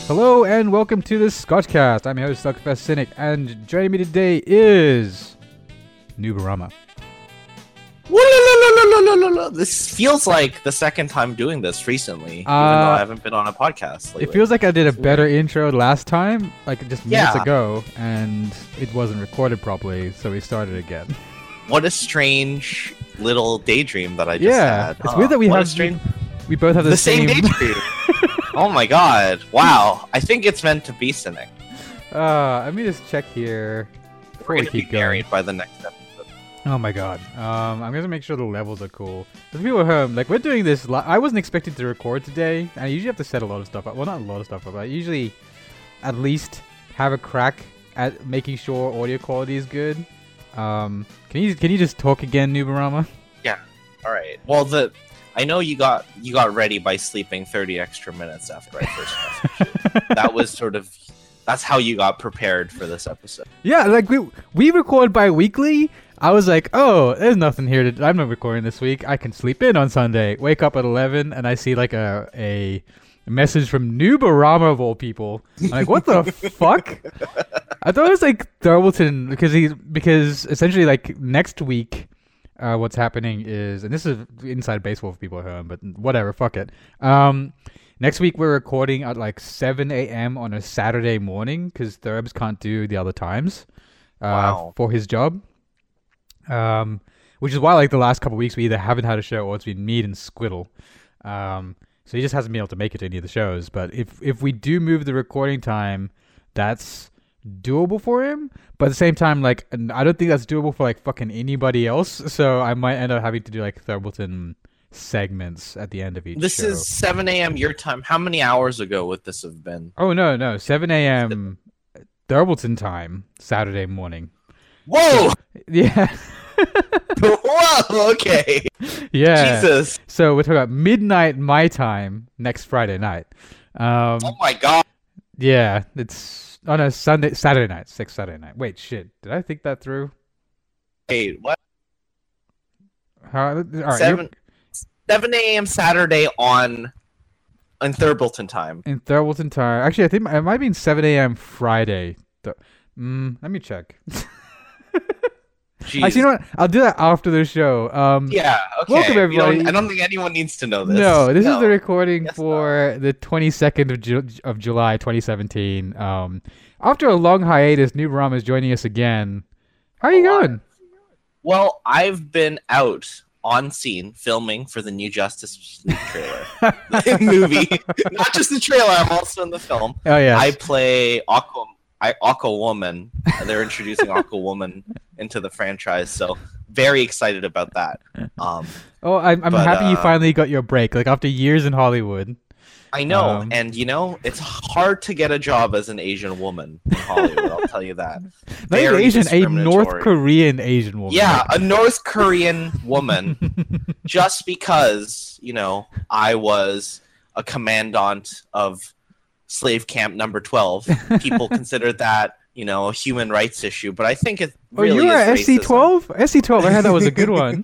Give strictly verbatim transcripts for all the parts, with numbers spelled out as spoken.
Hello and welcome to the Scotchcast. I'm your host, Suckfest Cynic, and joining me today is Nubarama. This feels like the second time doing this recently, even Uh, though I haven't been on a podcast lately. It feels like I did a better intro last time, like just minutes Yeah. ago, and it wasn't recorded properly, so we started again. What a strange little daydream that I just yeah, had. it's huh? weird that we What a have strange... we both have the, the same daydream. Oh my god! Wow, I think it's meant to be Cynic. Uh, let me just check here before We're we gonna be keep going. married by the next episode. Oh my god. Um, I'm gonna make sure the levels are cool. For people at home, like we're doing this. Li- I wasn't expecting to record today. I usually have to set a lot of stuff up. Well, not a lot of stuff up. But I usually, at least, have a crack at making sure audio quality is good. Um, can you can you just talk again, Nubarama? All right. Well, the I know you got you got ready by sleeping thirty extra minutes after I first messaged you. That was sort of that's how you got prepared for this episode. Yeah, like we we record bi-weekly. I was like, oh, there's nothing here to. I'm not recording this week. I can sleep in on Sunday. Wake up at eleven, and I see like a a message from Nubarama of all people. I'm like, what the fuck? I thought it was like Thurwilton because he because essentially like next week. Uh, what's happening is, and this is inside baseball for people at home, but whatever, fuck it. Um, next week we're recording at like seven a.m. on a Saturday morning because Thurbs can't do the other times uh, Wow. for his job. Um, which is why like the last couple of weeks we either haven't had a show or it's been me and Squiddle. Um, so he just hasn't been able to make it to any of the shows. But if if we do move the recording time, that's doable for him, but at the same time, like, I don't think that's doable for like fucking anybody else. So I might end up having to do like Thurbleton segments at the end of each This show. is seven a.m. your time. How many hours ago would this have been? Oh no, no, seven a.m. Thurbleton time, Saturday morning. Whoa! Yeah, Whoa! Okay. yeah. Jesus. So we're talking about midnight my time next Friday night. Um, Oh my god. yeah, it's. Oh no, Sunday, Saturday night, six Saturday night. Wait, shit, did I think that through? Hey, what? How, all right, Seven seven a.m. Saturday on on Thurbleton time. in Thurwilton time. Actually, I think it might be seven a.m. Friday. Th- Mm, let me check. Jeez. Actually, you know what? I'll do that after the show. Um, Yeah. Okay. Welcome, We don't- everybody. I don't think anyone needs to know this. No, this is the recording Guess for the twenty-second of, Ju- of July, twenty seventeen. Um, after a long hiatus, Nubarama is joining us again. How are you Oh, going? Well, I've been out on scene filming for the new Justice League trailer the movie. Not just the trailer. I'm also in the film. Oh yeah. I play Aqua, I, Aquawoman. They're introducing Aquawoman into the franchise, so very excited about that. Um, oh, I'm, I'm but, happy you uh, finally got your break. Like after years in Hollywood. I know, Um, and you know, it's hard to get a job as an Asian woman in Hollywood. I'll tell you that. Not even Very Asian, a North discriminatory. Korean Asian woman. Yeah, a North Korean woman. Just because, you know, I was a commandant of slave camp number twelve, people consider that, you know, a human rights issue. But I think it Oh, really you were is S C racism. twelve? S C twelve, I heard that was a good one.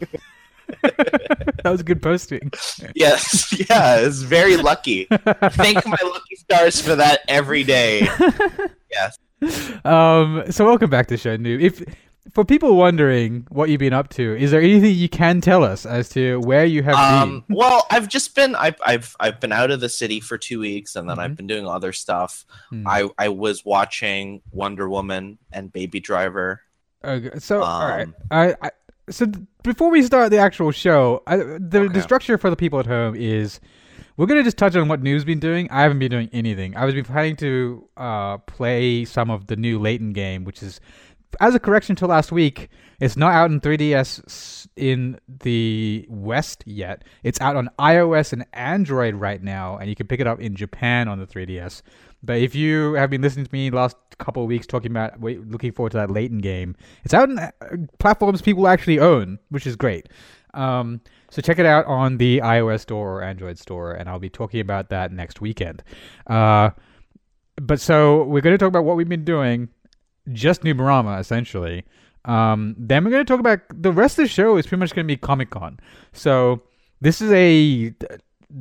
That was a good posting. Yes, yeah, it's very lucky. Thank my lucky stars for that every day. Yes. Um, so welcome back to Show Noob. If for people wondering what you've been up to, is there anything you can tell us as to where you have Um, been? well, I've just been I've I've I've been out of the city for two weeks, and then Mhm. I've been doing other stuff. Hmm. I I was watching Wonder Woman and Baby Driver. Okay, so all right, um, I, I so th- before we start the actual show, I, the the Okay. structure for the people at home is we're gonna just touch on what Noob's been doing. I haven't been doing anything. I was been planning to uh play some of the new Layton game, which is, as a correction to last week, it's not out in three D S s- in the West yet. It's out on iOS and Android right now, and you can pick it up in Japan on the three D S. But if you have been listening to me last couple of weeks talking about wait, looking forward to that Layton game, it's out on uh, platforms people actually own, which is great. Um, so check it out on the iOS store or Android store, and I'll be talking about that next weekend. Uh, but so we're going to talk about what we've been doing, just Nubarama, essentially. Um, then we're going to talk about the rest of the show is pretty much going to be Comic Con. So this is a not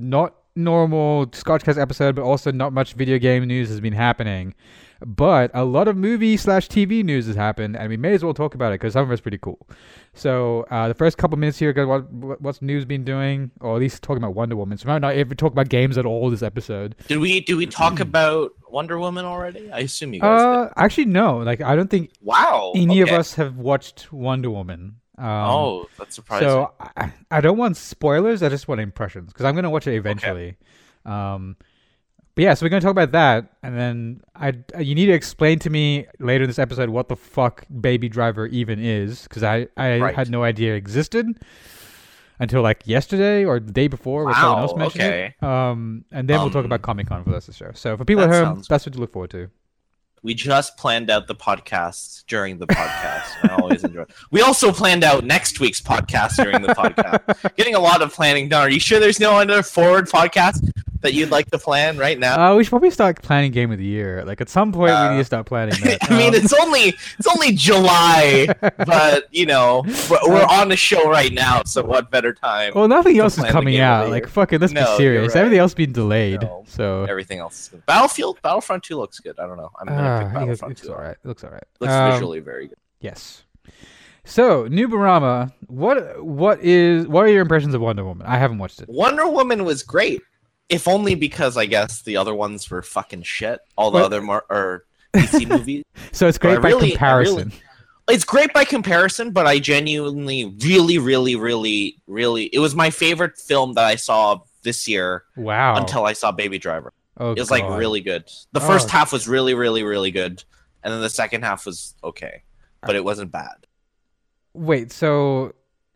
normal Scotchcast episode, but also not much video game news has been happening. But a lot of movie slash T V news has happened, and we may as well talk about it because some of it's pretty cool. So uh, the first couple minutes here, what what's news been doing, or at least talking about Wonder Woman. So we might not even talk about games at all this episode. Did we did we talk about Wonder Woman already? I assume you guys Uh, did. actually, no. Like I don't think Wow. any okay. of us have watched Wonder Woman. Um, Oh, that's surprising. So I, I don't want spoilers. I just want impressions because I'm gonna watch it eventually. Um, but yeah, so we're gonna talk about that, and then I you need to explain to me later in this episode what the fuck Baby Driver even is, because I I Right. had no idea it existed until like yesterday or the day before when someone Wow, else mentioned okay. it. Um, and then we'll talk Um, about Comic Con for the rest of the show. So for people at that home, sounds- that's what to look forward to. We just planned out the podcast during the podcast. I always enjoy it. We also planned out next week's podcast during the podcast. Getting a lot of planning done. Are you sure there's no other forward podcast that you'd like to plan right now? Uh, we should probably start planning Game of the Year. Like at some point, Uh, we need to start planning that. I mean, Um, it's only it's only July, but you know we're, we're on the show right now, so what better time? well, nothing to else is plan the coming Game of out. the Like Year. fucking, let's No, be you're serious. right. Everything else been delayed. No. So Everything else is good. Battlefield Battlefront two looks good. I don't know. I'm gonna Ah, pick it Battlefront looks two. alright. It looks alright. Looks Um, visually very good. Yes. So, New Barama, what what is what are your impressions of Wonder Woman? I haven't watched it. Wonder Woman was great, if only because I guess the other ones were fucking shit. All the What? other mar- or D C movies. So it's But I great by really- I comparison. really- It's great by comparison, but I genuinely, really, really, really, really, it was my favorite film that I saw this year Wow. until I saw Baby Driver. oh, It was like God. really good. The first Oh. half was really, really, really good, and then the second half was okay, but it wasn't bad. Wait, so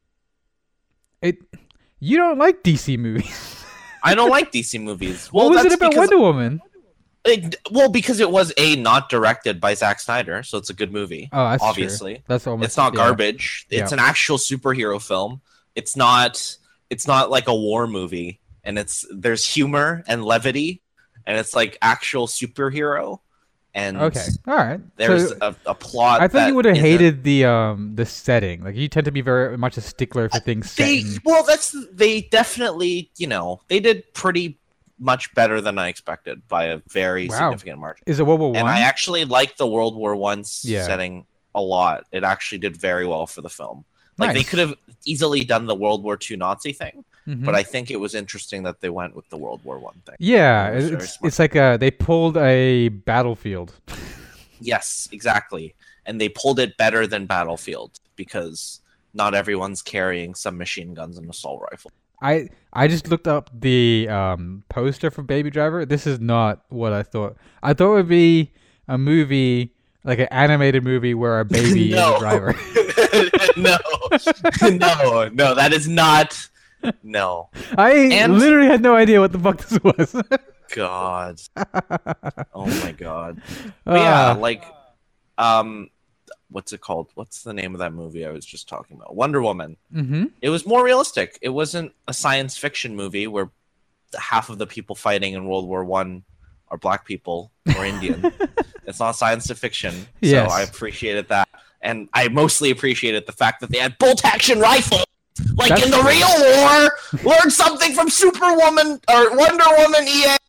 it you don't like D C movies? I don't like D C movies. what Well, was it that's about because- Wonder Woman? It, well, because it was a not directed by Zack Snyder, so it's a good movie. Oh, that's true. obviously, That's almost it's not yeah. garbage. It's Yeah. an actual superhero film. It's not. It's not like a war movie, and it's there's humor and levity, and it's like actual superhero. And Okay. All right. there's So, a, a plot. I thought that you would have isn't- hated the um the setting. Like you tend to be very much a stickler for things set They in- well, that's they definitely you know they did pretty much better than I expected by a very Wow. significant margin. Is it World War One? And I actually like the World War One Yeah. setting a lot. It actually did very well for the film. Like they Nice. could have easily done the World War Two Nazi thing, Mhm. but I think it was interesting that they went with the World War One thing. Yeah, It was very it's smart. it's like a they pulled a battlefield. Yes, exactly. And they pulled it better than Battlefield because not everyone's carrying submachine guns and assault rifle. I I just looked up the um poster for Baby Driver. This is not what I thought. I thought it would be a movie like an animated movie where a baby is No. a driver. no, no, no. That is not. No, I And- literally had no idea what the fuck this was. God. Oh my God. But yeah, Ah, like, um, what's it called? What's the name of that movie I was just talking about? Wonder Woman. mhm. It was more realistic. It wasn't a science fiction movie where half of the people fighting in World War One are black people or Indian. It's not science fiction, so Yes. I appreciated that, and I mostly appreciated the fact that they had bolt action rifles. Like That's in the true. real war, learn something from Superwoman or Wonder Woman E A.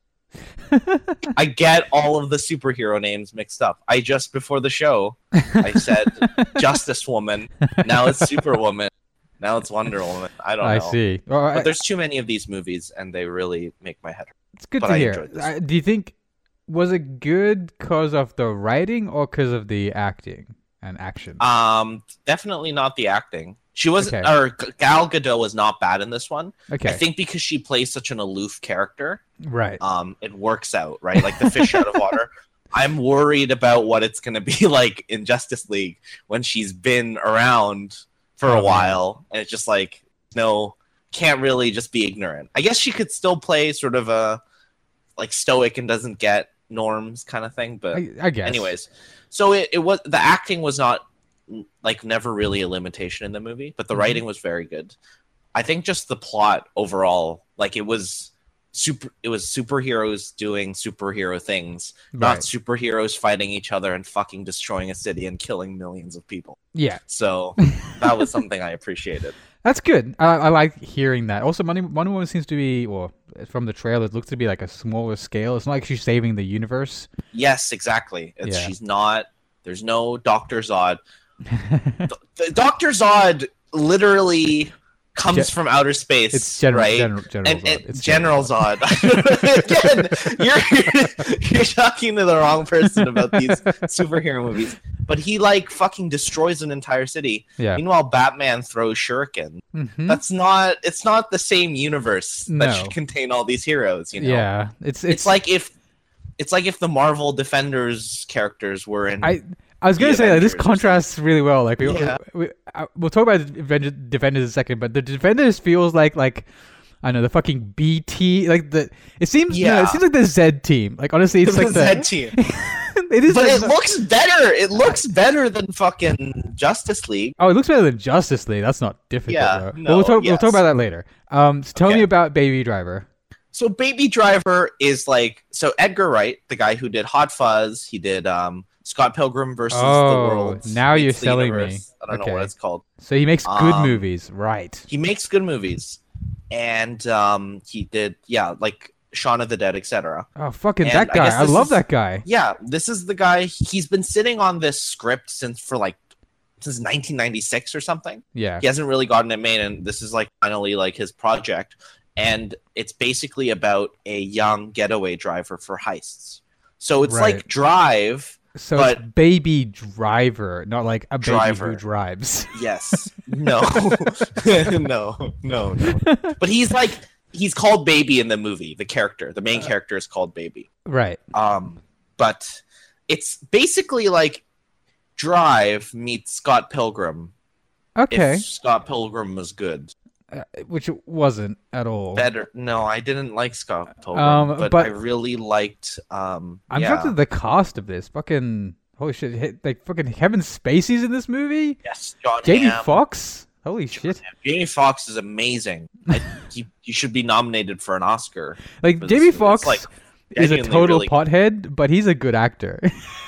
I get all of the superhero names mixed up. I just before the show, I said Justice Woman. Now it's Superwoman. Now it's Wonder Woman. I don't I know. see. Well, I- But there's too many of these movies, and they really make my head hurt. it's good but to I hear. enjoyed this. I, do you think was it good because of the writing or because of the acting and action? Um, definitely not the acting. She was, Okay. or G- Gal Gadot was not bad in this one. okay, I think because she plays such an aloof character, right. um, it works out, right? Like the fish out of water. I'm worried about what it's going to be like in Justice League when she's been around for Oh, a man. while, and it's just like no, can't really just be ignorant. I guess she could still play sort of a like stoic and doesn't get norms kind of thing, but I, I guess. anyways, so it, it was the acting was not like never really a limitation in the movie, but the Mhm. writing was very good. I think just the plot overall, like it was super it was superheroes doing superhero things, not Right. superheroes fighting each other and fucking destroying a city and killing millions of people. Yeah. So that was something I appreciated. That's good. I, I like hearing that. Also, Wonder, Wonder Woman seems to be, well, from the trailer, it looks to be like a smaller scale. It's not like she's saving the universe. Yes, exactly. It's, Yeah. She's not. There's no Doctor Zod. D- Doctor Zod literally comes Ge- from outer space. It's General, right? General, General and, Zod. and It's General Zod. Again, you're you're talking to the wrong person about these superhero movies. But he like fucking destroys an entire city. Yeah. Meanwhile, Batman throws shuriken. Mhm. That's not. It's not the same universe that No. should contain all these heroes. You know. Yeah. It's, It's, it's, like if. It's like if the Marvel Defenders characters were in. I I was gonna The say like, this Avengers or contrasts really well. Like we, Yeah. we, I, we'll talk about the Avenger- Defenders in a second, but the Defenders feels like like I don't know the fucking B T like the it seems yeah Yeah. it seems like the Z team. Like honestly, it's the like the Z team. it is. But like it the- looks better. It looks better than fucking Justice League. Oh, it looks better than Justice League. That's not difficult. Yeah, though. no, But we'll talk. We'll yes. talk about that later. Um, so tell Okay. me about Baby Driver. So Baby Driver is like so Edgar Wright, the guy who did Hot Fuzz, he did um Scott Pilgrim versus the Oh, World. now you're Meets the selling me. Universe. I don't Okay. know what it's called. So he makes good Um, movies, right? He makes good movies, and um he did yeah like Shaun of the Dead, et cetera. Oh, fucking and that I guy! guess I, this love is- that guy. Yeah, this is the guy. He's been sitting on this script since for like since nineteen ninety-six or something. Yeah. He hasn't really gotten it made, and this is like finally like his project. And it's basically about a young getaway driver for heists. So it's Right. like Drive. So it's but- Baby Driver, not like a baby Driver. who drives. Yes. No. no. No. No. But he's like he's called Baby in the movie. The character, the main character, is called Baby. Right. Um, but it's basically like Drive meets Scott Pilgrim. Okay. If Scott Pilgrim was good. Uh, which it wasn't at all. Better. No, I didn't like Scott Pilgrim, Um, but, but- I really liked. Um, I'm yeah. shocked at the cost of this. Fucking holy shit! hit- Like fucking Kevin Spacey's in this movie. Yes, John Jamie Hamm. Foxx. Holy shit! Jamie Foxx is amazing. I, he, he should be nominated for an Oscar. Like for this Jamie movie. It's, Foxx like, is a genuinely total really- pothead, but he's a good actor.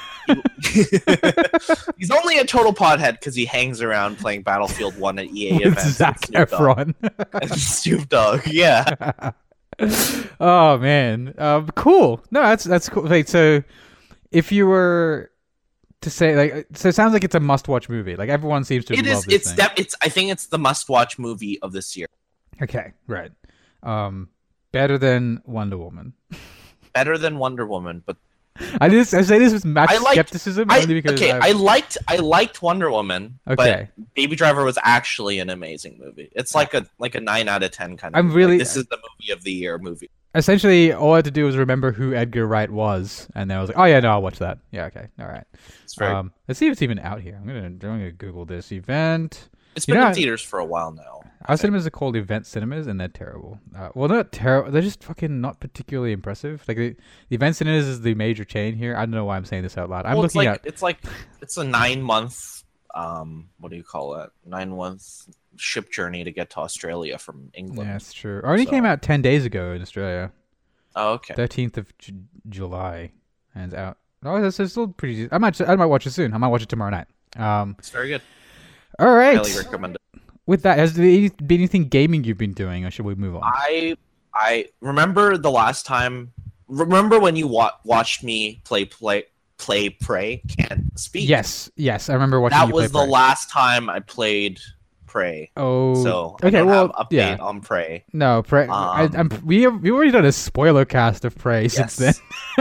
He's only a total pothead because he hangs around playing Battlefield One at E A With events. Zac with Snoop Dogg. Efron. And Snoop Dogg, yeah. Oh man, um, cool. No, that's that's cool. Wait, so if you were to say like, so it sounds like it's a must-watch movie. Like everyone seems to It love is. this It's thing. def- It's. I think it's the must-watch movie of this year. Okay, right. Um, better than Wonder Woman. Better than Wonder Woman, but I just I say this with much I liked- skepticism I, only because okay. I, I liked. I liked Wonder Woman. Okay. But Baby Driver was actually an amazing movie. It's like a like a nine out of ten kind of. I'm movie. really- Like, this is the movie of the year movie. essentially all I had to do was remember who Edgar Wright was, and then I was like, oh yeah, no, I'll watch that. Yeah, okay, all right. It's very. Um, let's see if it's even out here. I'm gonna I'm gonna Google this event. it's you been know, in theaters for a while now. Our cinemas are called event cinemas, and they're terrible. Uh, well, they're not terrible. They're just fucking not particularly impressive. Like the, the event cinemas is the major chain here. I don't know why I'm saying this out loud. I'm well, it's looking like at it's like it's a nine month. Um, what do you call it? Nine month ship journey to get to Australia from England. yeah, it's true. It already So- came out ten days ago in Australia. Oh, okay. thirteenth of J- July, and it's out. Oh, that's it's still pretty. I might I might watch it soon. I might watch it tomorrow night. Um, It's very good. all right. Highly recommend it. With that, has there been anything gaming you've been doing, or should we move on? I I remember the last time. Remember when you wa- watched me play play play Prey? Can't speak. Yes, yes, I remember watching that you was play the Prey. last time I played Prey. Oh, So I okay. don't Well, have update yeah. on Prey. No, Prey. I, Um, I'm, we have, we already done a spoiler cast of Prey since then,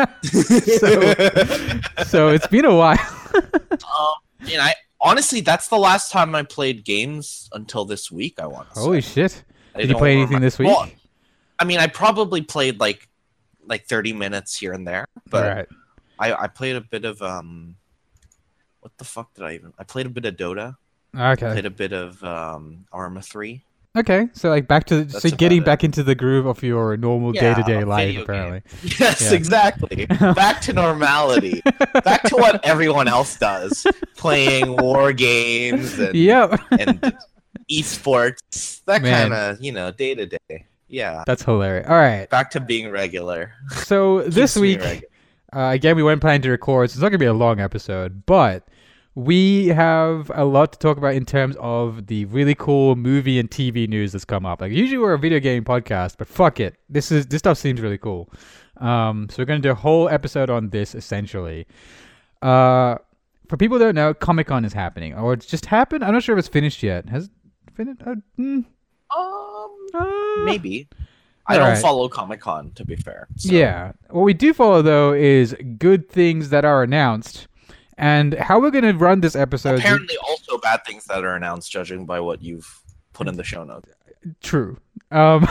so so it's been a while. um, and I honestly, that's the last time I played games until this week. I want. to Holy say. shit! I Did you don't play anything remember- this week? Well, I mean, I probably played like like thirty minutes here and there, but right. I, I played a bit of um, what the fuck did I even? I played a bit of Dota. Okay. Played a bit of um, Arma three. Okay. So like back to That's so getting about it. back into the groove of your normal Yeah, day to day a life, video apparently. Yes, Yeah. exactly. Back to normality. Back to what everyone else does, playing war games and, Yep. and esports. That Man. kind of you know day to day. Yeah. That's hilarious. All right. Back to being regular. So this Keeps me week, regular. uh, again, we weren't planning to record, so it's not gonna be a long episode, but we have a lot to talk about in terms of the really cool movie and T V news that's come up. Like usually we're a video game podcast, but fuck it, this is this stuff seems really cool. Um, so we're gonna do a whole episode on this essentially. Uh, for people who don't know, Comic-Con is happening, or it's just happened. I'm not sure if it's finished yet. Has it finished? Uh, mm, Um, uh, maybe. I all don't right. follow Comic-Con, to be fair. So. Yeah. What we do follow, though, is good things that are announced. And how we're going to run this episode... Apparently also bad things that are announced, judging by what you've put in the show notes. True. Um,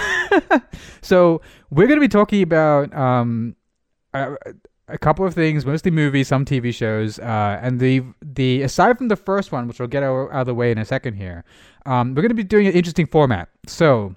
so we're going to be talking about um, a, a couple of things, mostly movies, some T V shows. Uh, and the the aside from the first one, which we'll get out, out of the way in a second here, um, we're going to be doing an interesting format. So...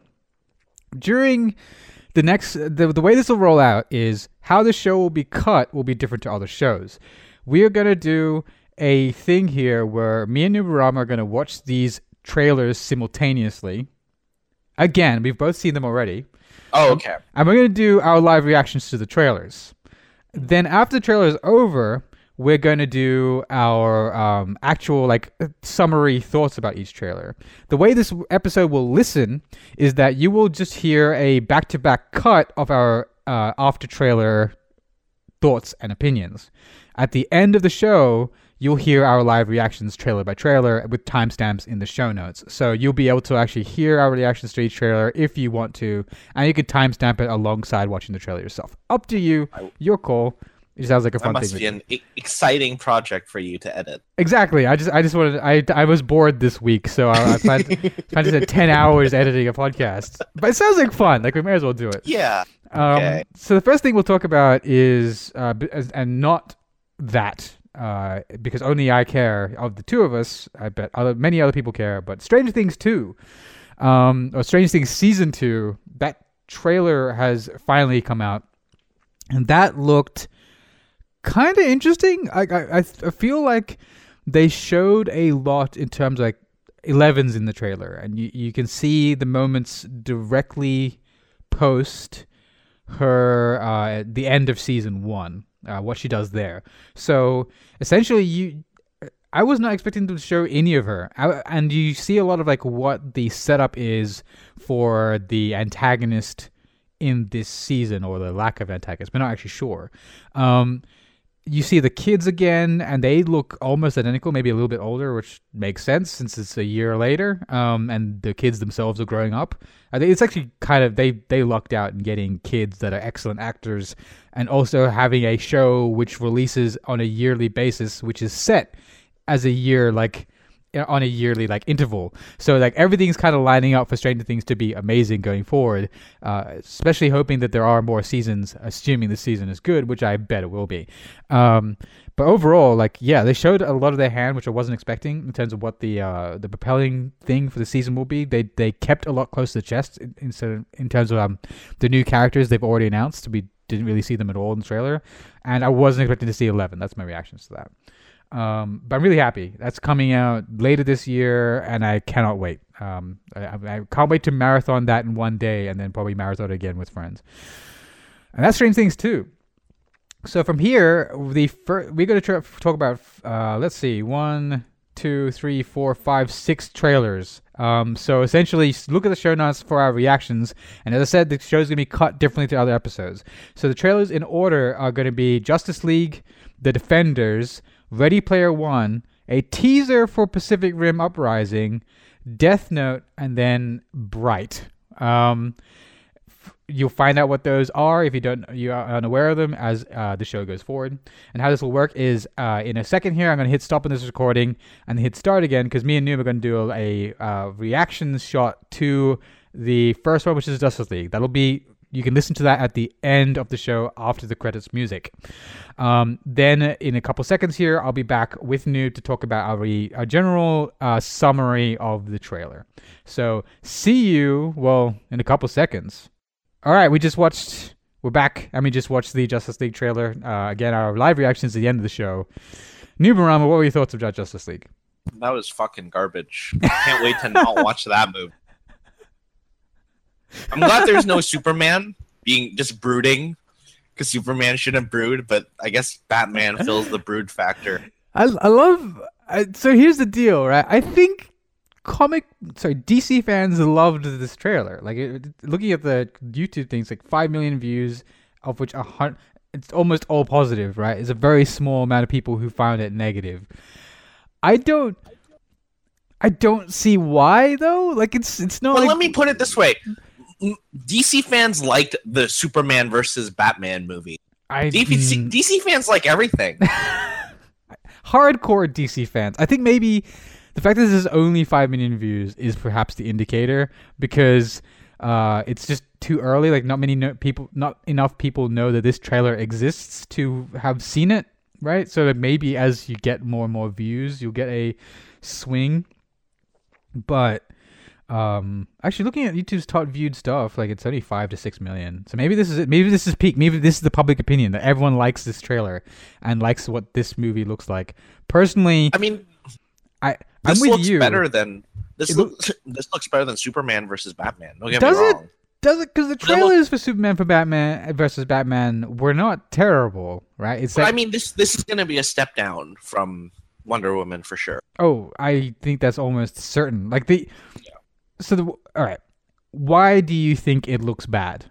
During the next, the, the way this will roll out is how the show will be cut will be different to other shows. We are going to do a thing here where me and Nubarama are going to watch these trailers simultaneously. Again, we've both seen them already. Oh, okay. And we're going to do our live reactions to the trailers. Then after the trailer is over, we're going to do our um, actual like summary thoughts about each trailer. The way this episode will listen is that you will just hear a back-to-back cut of our uh, after trailer thoughts and opinions. At the end of the show, you'll hear our live reactions trailer by trailer with timestamps in the show notes. So you'll be able to actually hear our reactions to each trailer if you want to, and you can timestamp it alongside watching the trailer yourself. Up to you, your call. It sounds like a fun That must thing. be an e- exciting project for you to edit. Exactly. I just, I just wanted. I, I was bored this week, so I, I planned, planned to spend ten hours editing a podcast. But it sounds like fun. Like we may as well do it. Yeah. Um, Okay. So the first thing we'll talk about is, uh, b- as- and not that, uh, because only I care of the two of us. I bet other many other people care. But Stranger Things two, um, or Stranger Things season two, that trailer has finally come out, and that looked kind of interesting. I, I I feel like they showed a lot in terms of like Eleven's in the trailer, and you, you can see the moments directly post her uh, the end of season one, uh, what she does there. So essentially, you I was not expecting them to show any of her, I, and you see a lot of like what the setup is for the antagonist in this season, or the lack of antagonist. We're not actually sure. Um, You see the kids again, and they look almost identical, maybe a little bit older, which makes sense since it's a year later, um, and the kids themselves are growing up. I think it's actually kind of, they, they lucked out in getting kids that are excellent actors, and also having a show which releases on a yearly basis, which is set as a year, like, on a yearly like interval. So like everything's kind of lining up for Stranger Things to be amazing going forward, uh, especially hoping that there are more seasons, assuming the season is good, which I bet it will be. Um, but overall, like, yeah, they showed a lot of their hand, which I wasn't expecting in terms of what the uh, the propelling thing for the season will be. They they kept a lot close to the chest in, in, in terms of um, the new characters they've already announced. We didn't really see them at all in the trailer, and I wasn't expecting to see Eleven. That's my reactions to that. Um, but I'm really happy. That's coming out later this year, and I cannot wait. Um, I, I can't wait to marathon that in one day, and then probably marathon it again with friends. And that's Strange Things too. So from here, the fir- we're going to try- talk about, uh, let's see, one, two, three, four, five, six trailers. Um, so essentially, look at the show notes for our reactions. And as I said, the show's going to be cut differently to other episodes. So the trailers in order are going to be Justice League, The Defenders, Ready Player One, a teaser for Pacific Rim Uprising, Death Note, and then Bright. Um, f- you'll find out what those are if you don't you are unaware of them as uh, the show goes forward. And how this will work is uh, in a second here, I'm going to hit stop on this recording and hit start again, because me and Noom are going to do a uh, reaction shot to the first one, which is Justice League. That'll be You can listen to that at the end of the show after the credits music. Um, then in a couple seconds here, I'll be back with Noob to talk about our, re- our general uh, summary of the trailer. So see you, well, in a couple seconds. All right, we just watched, we're back, and we just watched the Justice League trailer. Uh, again, our live reactions at the end of the show. Noob Marama, what were your thoughts about Justice League? That was fucking garbage. I can't wait to not watch that movie. I'm glad there's no Superman being just brooding, because Superman shouldn't brood, but I guess Batman fills the brood factor. I, I love Uh, so here's the deal, right? I think comic, sorry, D C fans loved this trailer. Like it, looking at the YouTube things, like five million views, of which a hundred, it's almost all positive, right? It's a very small amount of people who found it negative. I don't, I don't see why though. Like it's it's not. Well, like, let me put it this way: D C fans liked the Superman versus Batman movie. I, D C, mm, D C fans like everything. Hardcore D C fans. I think maybe the fact that this is only five million views is perhaps the indicator, because uh, it's just too early. Like not many no- people, not enough people know that this trailer exists to have seen it, right? So that maybe as you get more and more views, you'll get a swing. But um, actually, looking at YouTube's top viewed stuff, like it's only five to six million. So maybe this is it. Maybe this is peak. Maybe this is the public opinion that everyone likes this trailer and likes what this movie looks like. Personally, I mean, I this I'm with looks you. better than this. It Looks this looks better than Superman versus Batman. Don't get Does me it? wrong. Does it? Because the trailers for Superman for Batman versus Batman were not terrible, right? It's But like, I mean, this this is going to be a step down from Wonder Woman for sure. oh, I think that's almost certain. Like the, so the all right. Why do you think it looks bad?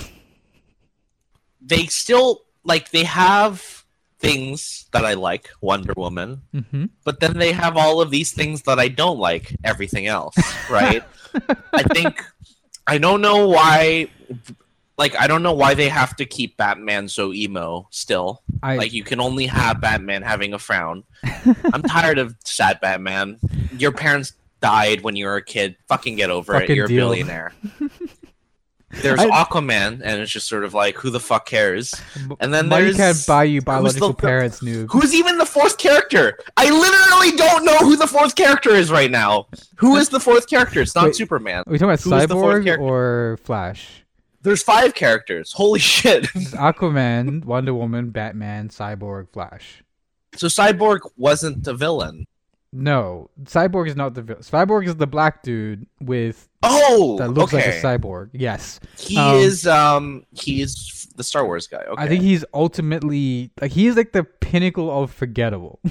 They still like they have things that I like, Wonder Woman, Mm-hmm. but then they have all of these things that I don't like, everything else, right? I think I don't know why. Like I don't know why they have to keep Batman so emo still. I Like you can only have Batman having a frown. I'm tired of sad Batman. Your parents died when you were a kid. Fucking get over Fucking it. You're deal. a billionaire. There's I- Aquaman, and it's just sort of like, who the fuck cares? And then money there's can't buy you who's biological the- parents, noob. Who's even the fourth character? I literally don't know who the fourth character is right now. Who is the fourth character? It's not Wait, Superman. Are we talking about who is the fourth Cyborg character? or Flash? There's five characters. Holy shit. It's Aquaman, Wonder Woman, Batman, Cyborg, Flash. So Cyborg wasn't the villain. No, Cyborg is not the villain. Cyborg is the black dude with Oh, that looks okay. like a cyborg. Yes, He Um, is um he's the Star Wars guy. Okay. I think he's ultimately like he's like the pinnacle of forgettable.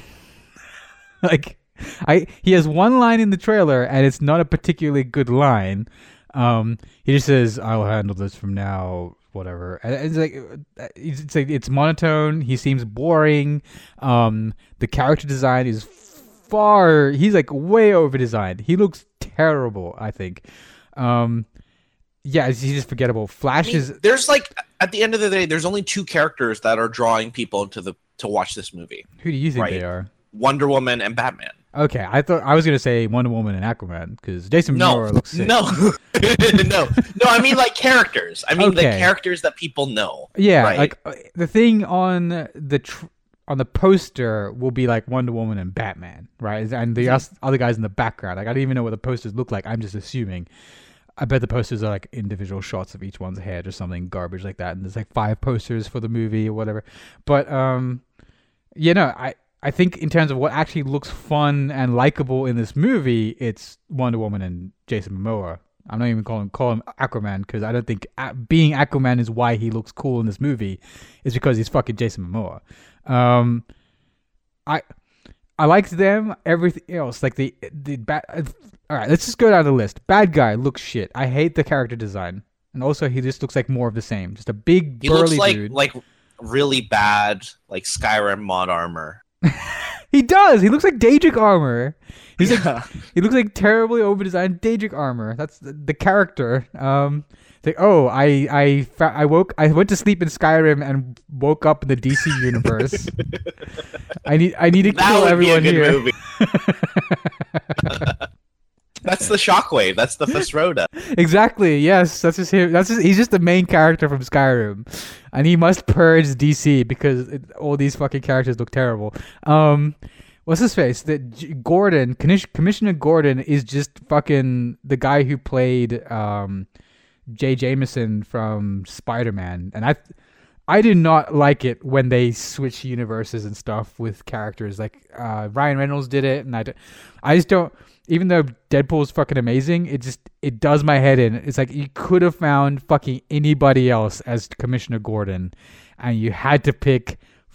Like, I he has one line in the trailer and it's not a particularly good line. Um, he just says, "I'll handle this from now." Whatever. And it's like it's, it's like it's monotone. He seems boring. Um, the character design is far. He's like way over designed. He looks terrible, I think. Um, yeah, he's just forgettable. Flash I mean, is there's like at the end of the day, there's only two characters that are drawing people into the to watch this movie: who do you think right. they are? Wonder Woman and Batman. Okay, I thought I was gonna say Wonder Woman and Aquaman because Jason No, Momoa looks sick. no, no, no. I mean like characters. I mean the Okay. characters that people know. Yeah, right? like uh, the thing on the tr- on the poster will be like Wonder Woman and Batman, right? And the us- other guys in the background. Like I don't even know what the posters look like. I'm just assuming. I bet the posters are like individual shots of each one's head or something garbage like that. And there's like five posters for the movie or whatever. But um, you know, I. I think in terms of what actually looks fun and likable in this movie, it's Wonder Woman and Jason Momoa. I'm not even calling call him Aquaman because I don't think a- being Aquaman is why he looks cool in this movie. It's because he's fucking Jason Momoa. Um, I I liked them. Everything else, like the the bad. Uh, all right, let's just go down the list. Bad guy looks shit. I hate the character design, and also he just looks like more of the same. Just a big He burly looks like dude. like really bad like Skyrim mod armor. He does. He looks like Daedric armor. He's like Yeah. he looks like terribly overdesigned Daedric armor. That's the, the character. Um, it's like oh, I I fa- I woke I went to sleep in Skyrim and woke up in the D C universe. I need I need to That kill would everyone be a good here. movie. That's the Shockwave. That's the Fesroda. Exactly. Yes, that's just him. That's just he's just the main character from Skyrim, and he must purge D C because it, all these fucking characters look terrible. Um, what's his face? The G- Gordon, Commis- Commissioner Gordon, is just fucking the guy who played um, Jay Jameson from Spider-Man, and I. I did not like it when they switch universes and stuff with characters. Like uh, Ryan Reynolds did it, and I, d- I just don't. Even though Deadpool is fucking amazing, it just it does my head in. It's like you could have found fucking anybody else as Commissioner Gordon, and you had to pick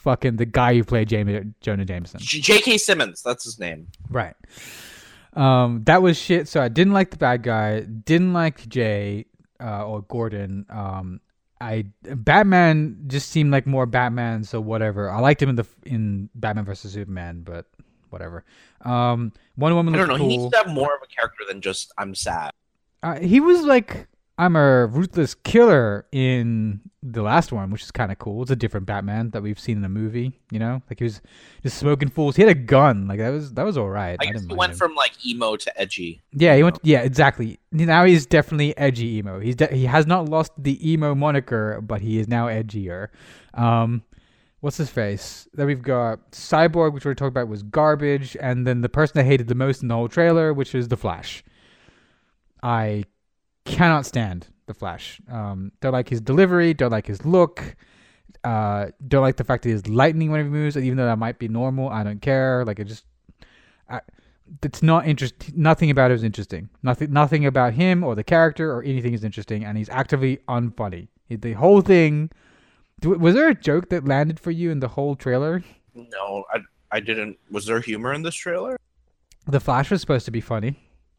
fucking the guy who played Jamie, Jonah Jameson. J K. Simmons, that's his name. Right. Um, that was shit. So I didn't like the bad guy. Didn't like Jay uh, or Gordon. Um, I Batman just seemed like more Batman. So whatever. I liked him in the in Batman versus Superman, but whatever. Um, Wonder Woman. I don't know. Cool. He needs to have more of a character than just I'm sad. Uh, he was like, I'm a ruthless killer in the last one, which is kind of cool. It's a different Batman that we've seen in the movie, you know? Like, he was just smoking fools. He had a gun. Like, that was that was all right. I I guess didn't he mind went him. from, like, emo to edgy. Yeah, he went. Yeah, exactly. Now he's definitely edgy emo. He's de- he has not lost the emo moniker, but he is now edgier. Um, what's his face? Then we've got Cyborg, which we talked about was garbage, and then the person I hated the most in the whole trailer, which is the Flash. I cannot stand the Flash. Um, don't like his delivery. Don't like his look. Uh, don't like the fact that he's lightning when he moves. Even though that might be normal, I don't care. Like it just, I, it's not interest. Nothing about it is interesting. Nothing. Nothing about him or the character or anything is interesting. And he's actively unfunny. The whole thing. Was there a joke that landed for you in the whole trailer? No, I I didn't. Was there humor in this trailer? The Flash was supposed to be funny.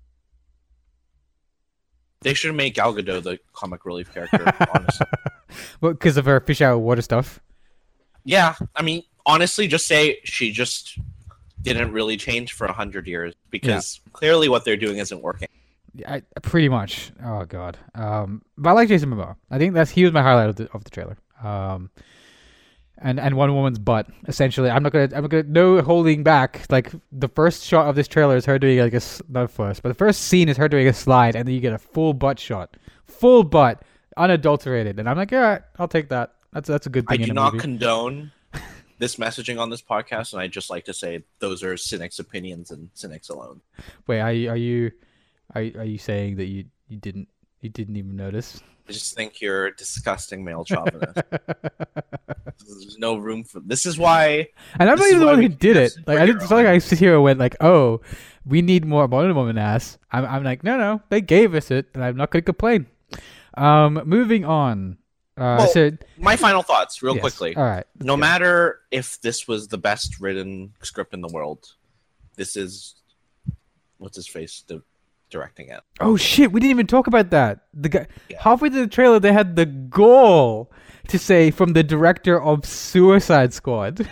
They should make Gal Gadot the comic relief character, honestly. Well, because of her fish out of water stuff. Yeah, I mean, honestly, just say she just didn't really change for a hundred years because yeah. clearly what they're doing isn't working. I, pretty much. Oh god. Um, but I like Jason Momoa. I think that's he was my highlight of the of the trailer. Um, and and Wonder Woman's butt. Essentially, I'm not gonna I'm not gonna no holding back. Like the first shot of this trailer is her doing like a not first, but the first scene is her doing a slide, and then you get a full butt shot, full butt, unadulterated, and I'm like, all right, I'll take that. That's that's a good thing. I in do a not movie. condone this messaging on this podcast, and I just like to say those are cynics' opinions and cynics alone. Wait, are you are you are, are you saying that you, you didn't you didn't even notice? I just think you're a disgusting male chauvinist. There's no room for this. Is why, and I'm not even the one who did it. Like I didn't. It's not like own. I sit here and went like, "Oh, we need more Wonder Woman ass." I'm, I'm like, no, no, they gave us it, and I'm not going to complain. Um, moving on. Uh, well, so, my final thoughts, real yes. quickly. All right. No go. matter if this was the best written script in the world, this is what's his face di- directing it. Oh shit! We didn't even talk about that. The guy Yeah. halfway through the trailer, they had the goal to say from the director of Suicide Squad.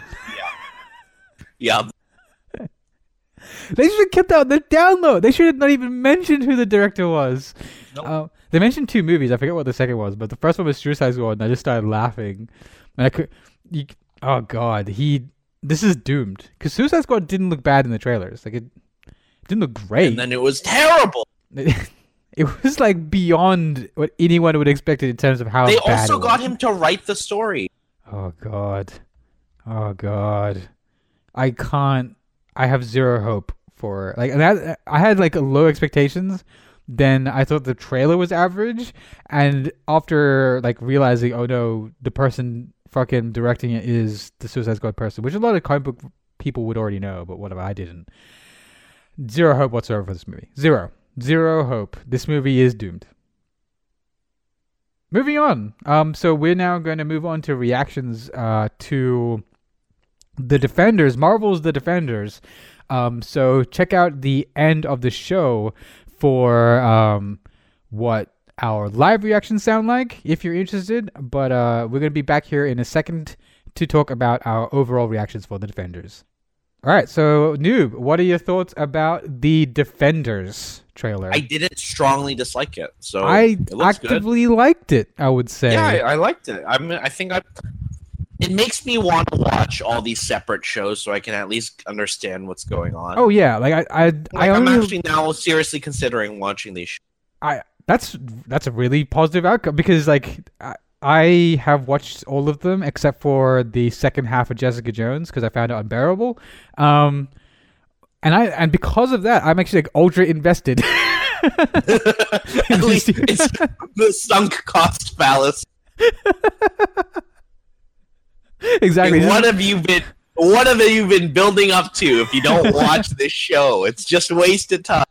Yeah. They should have kept that on the download. They should have not even mentioned who the director was. Nope. Uh, they mentioned two movies. I forget what the second was, but the first one was Suicide Squad, and I just started laughing. And I could, you, oh god, he. This is doomed because Suicide Squad didn't look bad in the trailers. Like it, it didn't look great. And then it was terrible. It was like beyond what anyone would expect in terms of how They bad also it was. got him to write the story. Oh god, oh god, I can't. I have zero hope for like that. I had like low expectations. Then I thought the trailer was average, and after like realizing, oh no, the person fucking directing it is the Suicide Squad person, which a lot of comic book people would already know, but whatever, I didn't. Zero hope whatsoever for this movie. Zero. Zero hope. This movie is doomed. Moving on. Um, so we're now going to move on to reactions uh, to The Defenders, Marvel's The Defenders. Um, so check out the end of the show for um, what our live reactions sound like, if you're interested. But uh, we're going to be back here in a second to talk about our overall reactions for The Defenders. All right, so Noob, what are your thoughts about The Defenders trailer? I didn't strongly dislike it, so I it looks actively good. liked it, I would say. Yeah, I, I liked it. I mean, I think I. It makes me want to watch all these separate shows so I can at least understand what's going on. Oh yeah, like I, I, like, I I'm only, actually now seriously considering watching these shows. I that's that's a really positive outcome because like I, I have watched all of them except for the second half of Jessica Jones because I found it unbearable, um, and I and because of that I'm actually like ultra invested. At least it's the sunk cost fallacy. Exactly. Like, what have you been? What have you been building up to? If you don't watch this show, it's just wasted time.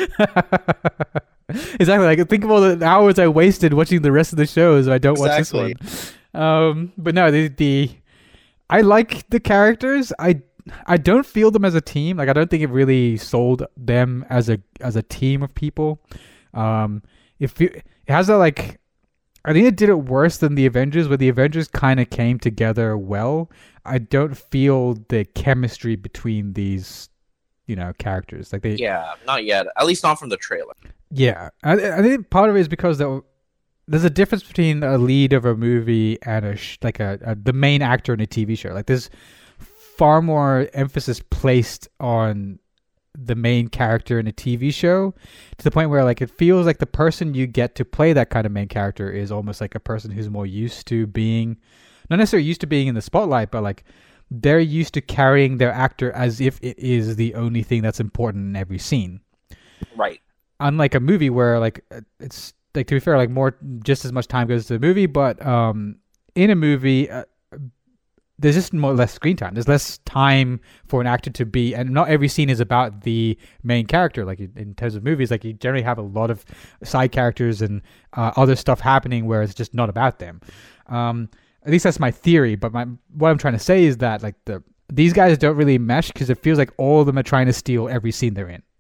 Exactly. Like think of all the hours I wasted watching the rest of the shows. If I don't Exactly. watch this one. Um, but no, the, the I like the characters. I I don't feel them as a team. Like I don't think it really sold them as a as a team of people. Um, if it, it has a like, I think it did it worse than the Avengers, where the Avengers kind of came together well. I don't feel the chemistry between these, you know, characters. Like they, Yeah, not yet. At least not from the trailer. yeah. I, I think part of it is because the, there's a difference between a lead of a movie and a sh- like a, a the main actor in a T V show. Like there's far more emphasis placed on the main character in a T V show, to the point where like it feels like the person you get to play that kind of main character is almost like a person who's more used to being, not necessarily used to being in the spotlight, but like they're used to carrying their actor as if it is the only thing that's important in every scene. Right. Unlike a movie where like it's like, to be fair, like more just as much time goes to the movie, but um in a movie uh, there's just more less screen time. There's less time for an actor to be, and not every scene is about the main character. Like in terms of movies, like you generally have a lot of side characters and uh, other stuff happening where it's just not about them. Um, at least that's my theory. But my what I'm trying to say is that like the these guys don't really mesh, because it feels like all of them are trying to steal every scene they're in,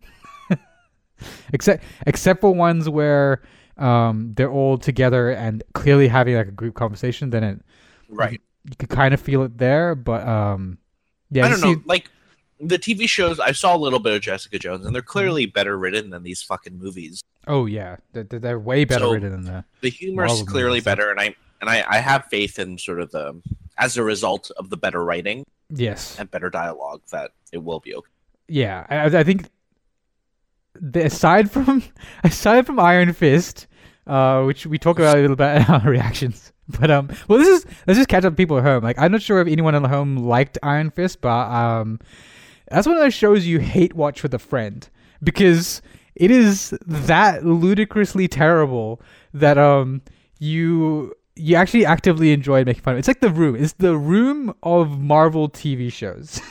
except except for ones where um, they're all together and clearly having like a group conversation. Then it right. You could kind of feel it there, but um, yeah. I don't see, know. Like the T V shows, I saw a little bit of Jessica Jones, and they're clearly better written than these fucking movies. Oh yeah, they're, they're way better So, written than the. The humor is Marvel clearly movies. better, and I and I, I have faith in sort of the as a result of the better writing Yes. and better dialogue that it will be okay. Yeah, I, I think. The, aside from aside from Iron Fist, uh, which we talk about a little bit in our reactions. But um, well, this is let's just catch up people at home. Like, I'm not sure if anyone at home liked Iron Fist, but um, that's one of those shows you hate watch with a friend, because it is that ludicrously terrible that um you you actually actively enjoy making fun of it. It's like The Room. It's the Room of Marvel T V shows.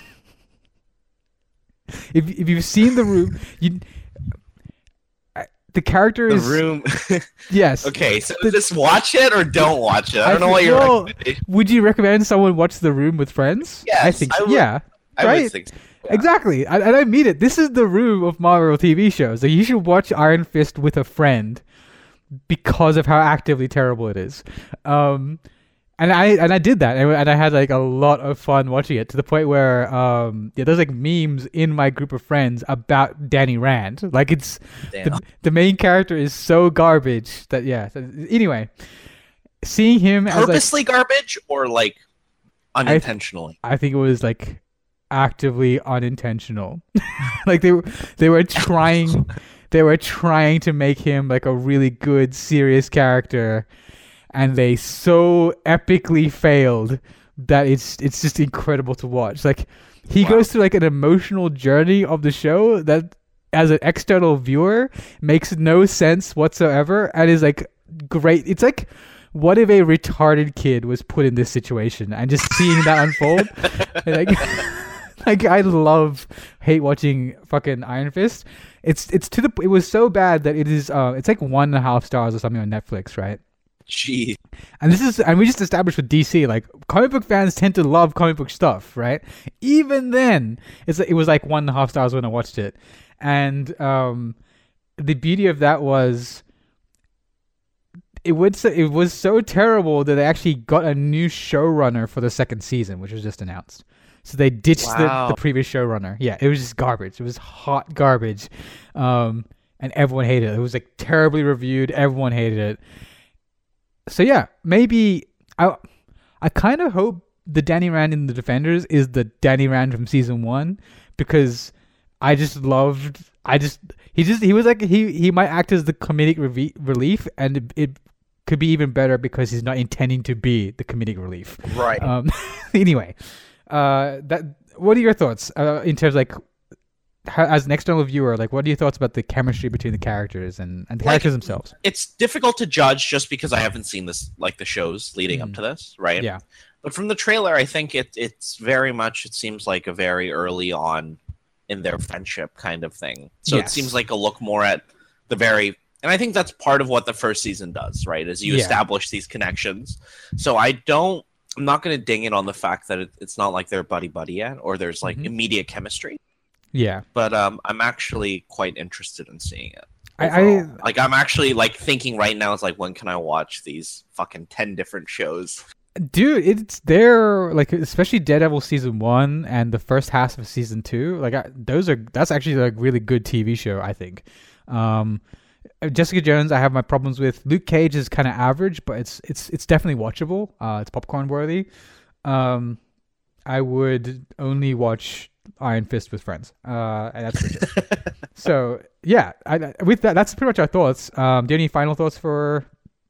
if if you've seen The Room, you. The character The is Room. yes. Okay, so The- just watch it or don't watch it. I I don't know think- what your well, recommendation. Would you recommend someone watch The Room with friends? Yes, I think I so. would. Yeah, I right? would think so. Yeah. Exactly. I, and I mean it. This is The Room of Marvel T V shows. Like, you should watch Iron Fist with a friend because of how actively terrible it is. Um, and I and I did that, and, and I had like a lot of fun watching it, to the point where um, yeah, there's like memes in my group of friends about Danny Rand. Like, it's Damn. the, the main character is so garbage that yeah. So, anyway, seeing him as like, Purposely garbage or like unintentionally? I think it was like actively unintentional. Like they were they were trying they were trying to make him like a really good serious character, and they so epically failed that it's it's just incredible to watch. Like, he Wow. goes through like an emotional journey of the show that, as an external viewer, makes no sense whatsoever, and is like great. It's like, what if a retarded kid was put in this situation, and just seeing that unfold, and like, like I love hate watching fucking Iron Fist. It's it's to the it was so bad that it is uh it's like one and a half stars or something on Netflix, right? Gee. And this is, and we just established with D C, like, comic book fans tend to love comic book stuff, right? Even then, it's it was like one and a half stars when I watched it, and um, the beauty of that was, it would so, it was so terrible that they actually got a new showrunner for the second season, which was just announced. So they ditched Wow. the, the previous showrunner. Yeah, it was just garbage. It was hot garbage, um, and everyone hated it. It was like terribly reviewed. Everyone hated it. So yeah, maybe I I kind of hope the Danny Rand in the Defenders is the Danny Rand from season one, because I just loved I just he just he was like he he might act as the comedic revi- relief, and it, it could be even better because he's not intending to be the comedic relief. Right. Um, anyway, uh, that what are your thoughts uh, in terms of, like, how, as an external viewer, like, what are your thoughts about the chemistry between the characters and, and the Like, characters themselves? It's difficult to judge just because I haven't seen this, like the shows leading up Mm. to this, right? Yeah. But from the trailer, I think it it's very much. It seems like a very early on in their friendship kind of thing. So Yes. it seems like a look more at the very, and I think that's part of what the first season does, right? Is you Yeah. establish these connections. So I don't I'm not gonna ding it on the fact that it, it's not like they're buddy buddy yet, or there's like Mhm. immediate chemistry. Yeah, But um, I'm actually quite interested in seeing it. I, I overall. like I'm actually like thinking right now. It's like, when can I watch these fucking ten different shows? dude, it's there. Like especially Daredevil season one and the first half of season two. Like I, those are that's actually like really good T V show. I think. Um, Jessica Jones, I have my problems with. Luke Cage is kind of average, but it's it's it's definitely watchable. Uh, it's popcorn worthy. Um, I would only watch Iron Fist with friends. Uh, and that's for sure. So yeah, I, with that, that's pretty much our thoughts. Um, do you have any final thoughts for?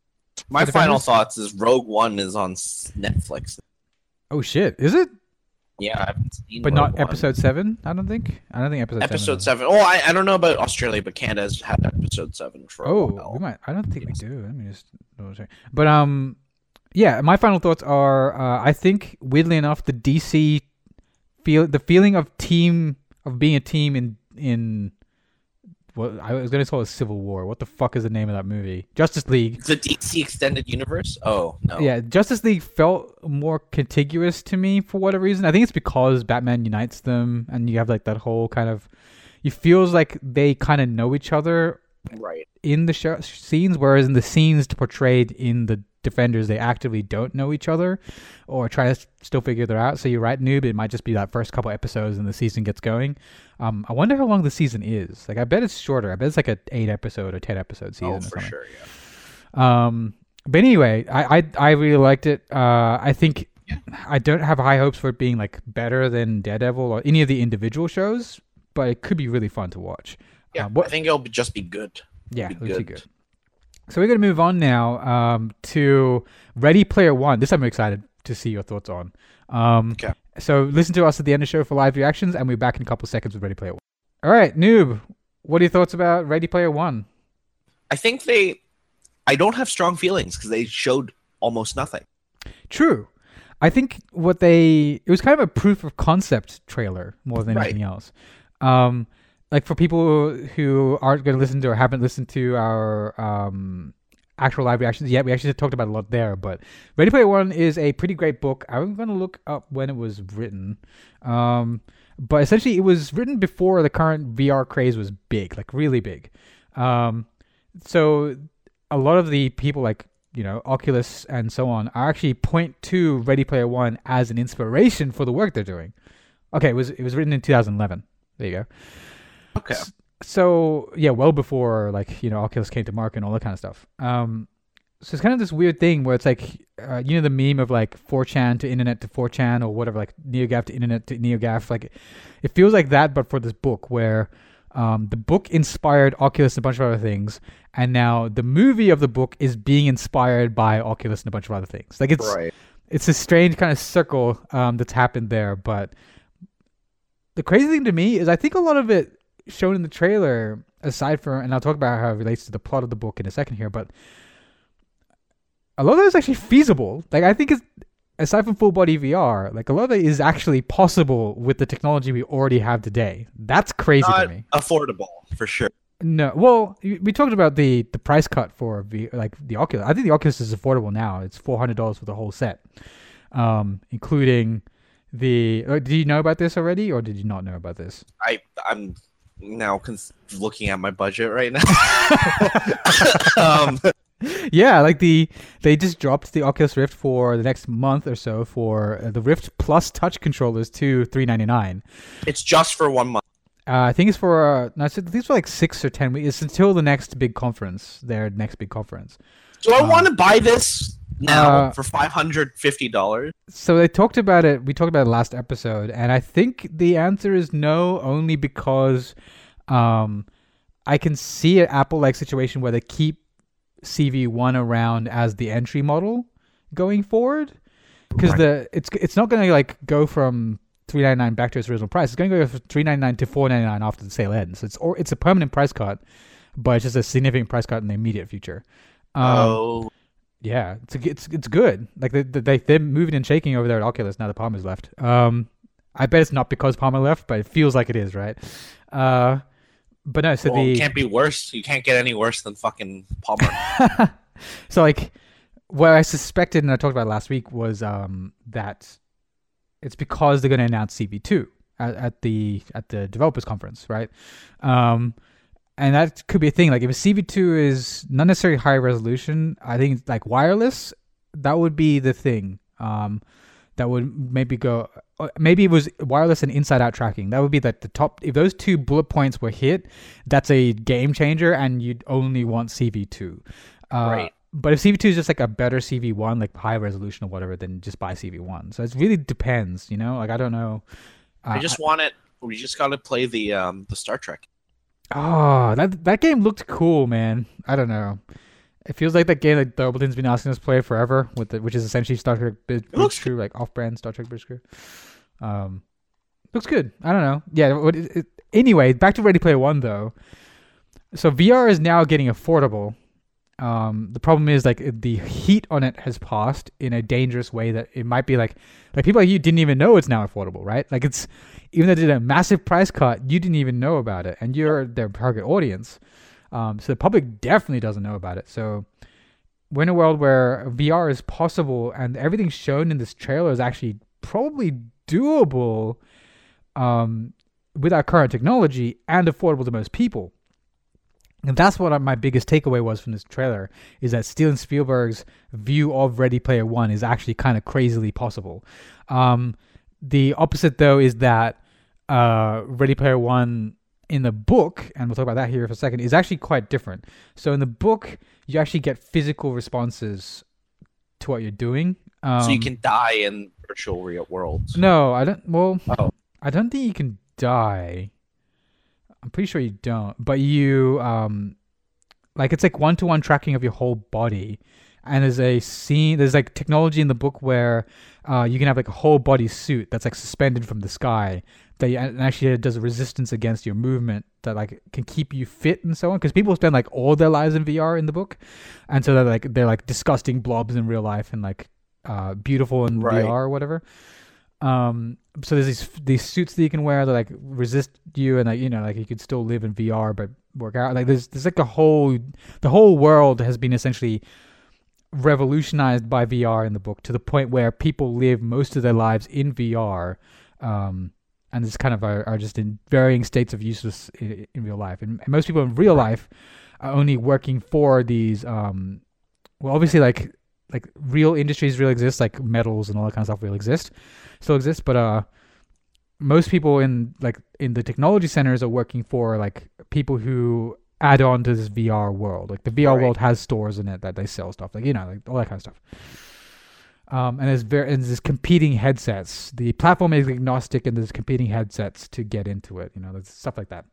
My for final Defenders? thoughts is Rogue One is on s- Netflix. Oh shit, is it? Yeah, I haven't seen But Rogue not One. episode seven. I don't think. I don't think episode. Episode seven. seven. Oh, I, I don't know about Australia, but Canada's had episode seven for a Oh, while. we might. I don't think we do. Let me just double check. But um, yeah. My final thoughts are. Uh, I think weirdly enough, the D C feel the feeling of team of being a team in in. What I was gonna call it Civil War. What the fuck is the name of that movie? Justice League. The D C Extended Universe? Oh, no. Yeah, Justice League felt more contiguous to me for whatever reason. I think it's because Batman unites them, and you have like that whole kind of. It feels like they kind of know each other Right. in the show, scenes, whereas in the scenes portrayed in the Defenders, they actively don't know each other, or try to s- still figure it out. So you're right, Noob. It might just be that first couple episodes and the season gets going. Um, I wonder how long the season is. Like, I bet it's shorter. I bet it's like a eight episode or ten episode season. Oh, or for something. sure, yeah. Um, but anyway, I, I I really liked it. Uh, I think Yeah. I don't have high hopes for it being like better than Daredevil or any of the individual shows, but it could be really fun to watch. Yeah, Um, what, I think it'll be- just be good. yeah, be it'll be good. good. So we're gonna move on now um, to Ready Player One. This I'm excited to see your thoughts on. Um, Okay. So listen to us at the end of the show for live reactions, and we'll be back in a couple seconds with Ready Player One. All right, Noob, what are your thoughts about Ready Player One? I think they. I don't have strong feelings because they showed almost nothing. True. I think what they it was kind of a proof of concept trailer more than Right. anything else. Um, like for people who aren't going to listen to or haven't listened to our um, actual live reactions yet, we actually talked about a lot there. But Ready Player One is a pretty great book. I'm going to look up when it was written. Um, but essentially, it was written before the current V R craze was big, like really big. Um, so a lot of the people like you know Oculus and so on are actually point to Ready Player One as an inspiration for the work they're doing. Okay, it was it was written in two thousand eleven. There you go. Okay. S- So yeah, well before like you know Oculus came to market and all that kind of stuff. Um, so it's kind of this weird thing where it's like uh, you know the meme of like four chan to internet to four chan or whatever, like NeoGAF to internet to NeoGAF. Like it feels like that, but for this book where um, the book inspired Oculus and a bunch of other things, and now the movie of the book is being inspired by Oculus and a bunch of other things. Like it's Right. it's a strange kind of circle um, that's happened there. But the crazy thing to me is I think a lot of it shown in the trailer, aside from, and I'll talk about how it relates to the plot of the book in a second here, but a lot of it is actually feasible. Like I think it's, aside from full body V R, like a lot of it is actually possible with the technology we already have today. That's crazy Not to me. affordable for sure. No, well, y- we talked about the the price cut for v, like the Oculus. I think the Oculus is affordable now. It's four hundred dollars for the whole set, um, including the. Uh, did you know about this already, or did you not know about this? I I'm now cons- looking at my budget right now. um, Yeah, like the they just dropped the Oculus Rift for the next month or so for uh, the Rift Plus touch controllers to three ninety nine. it's just for one month. Uh, I think it's for uh, no, it's, I think it's for like six or ten weeks. It's until the next big conference. Their next big conference. Do I Um, want to buy this now uh, for five hundred fifty dollars? So they talked about it. We talked about it last episode, and I think the answer is no, only because um, I can see an Apple-like situation where they keep C V one around as the entry model going forward, because Right. the it's it's not going to like go from three ninety nine back to its original price. It's going to go from three ninety nine to four ninety nine after the sale ends. So it's or it's a permanent price cut, but it's just a significant price cut in the immediate future. Um, oh, yeah, it's it's it's good. Like they they they're moving and shaking over there at Oculus now that Palmer's left. Um, I bet it's not because Palmer left, but it feels like it is, right? Uh, but no. So well, the it can't be worse. You can't get any worse than fucking Palmer. so like what I suspected and I talked about last week was um, that it's because they're going to announce C V two at, at the at the developers conference, right? Um, and that could be a thing. Like if a C V two is not necessarily high resolution, I think like wireless, that would be the thing. Um, that would maybe go. Maybe it was wireless and inside-out tracking. That would be like the top. If those two bullet points were hit, that's a game changer, and you'd only want C V two. Uh, right. But if C V two is just like a better C V one, like high resolution or whatever, then just buy C V one. So it really depends, you know. Like I don't know. Uh, I just want it. We just got to play the um the Star Trek. Oh, that that game looked cool, man. I don't know. It feels like that game that Doubleton's been asking us to play forever, with the, which is essentially Star Trek Bridge Crew, like off-brand Star Trek Bridge Crew. Um, looks good. I don't know. Yeah. What, it, it, anyway, back to Ready Player One though. So V R is now getting affordable. Um, the problem is like the heat on it has passed in a dangerous way that it might be like, like people like you didn't even know it's now affordable, right? Like it's, even though they did a massive price cut, you didn't even know about it, and you're their target audience. Um, so the public definitely doesn't know about it. So we're in a world where V R is possible, and everything shown in this trailer is actually probably doable um, with our current technology and affordable to most people. And that's what my biggest takeaway was from this trailer, is that Steven Spielberg's view of Ready Player One is actually kind of crazily possible. Um, the opposite, though, is that uh, Ready Player One in the book, and we'll talk about that here for a second, is actually quite different. So in the book, you actually get physical responses to what you're doing. Um, so you can die in virtual real worlds. No, I don't. Well, oh. I don't think you can die. I'm pretty sure you don't. But you, um, like it's like one-to-one tracking of your whole body. And there's a scene, there's like technology in the book where uh, you can have like a whole body suit that's like suspended from the sky that you, and actually it does a resistance against your movement that like can keep you fit and so on. Because people spend like all their lives in V R in the book, and so they're like they're like disgusting blobs in real life and like uh, beautiful in right. V R or whatever. Um, so there's these these suits that you can wear that like resist you, and like you know like you could still live in V R but work out. Like there's there's like a whole the whole world has been essentially revolutionized by V R in the book, to the point where people live most of their lives in V R, um, and this kind of are, are just in varying states of useless in, in real life. And, and most people in real life are only working for these. Um, well, obviously, like like real industries really exist, like metals and all that kind of stuff really exist, still exist. But uh, most people in like in the technology centers are working for like people who add on to this V R world. Like the V R right. world has stores in it that they sell stuff, like you know, like all that kind of stuff. Um, and there's very and there's competing headsets. The platform is agnostic, and there's competing headsets to get into it. You know, there's stuff like that.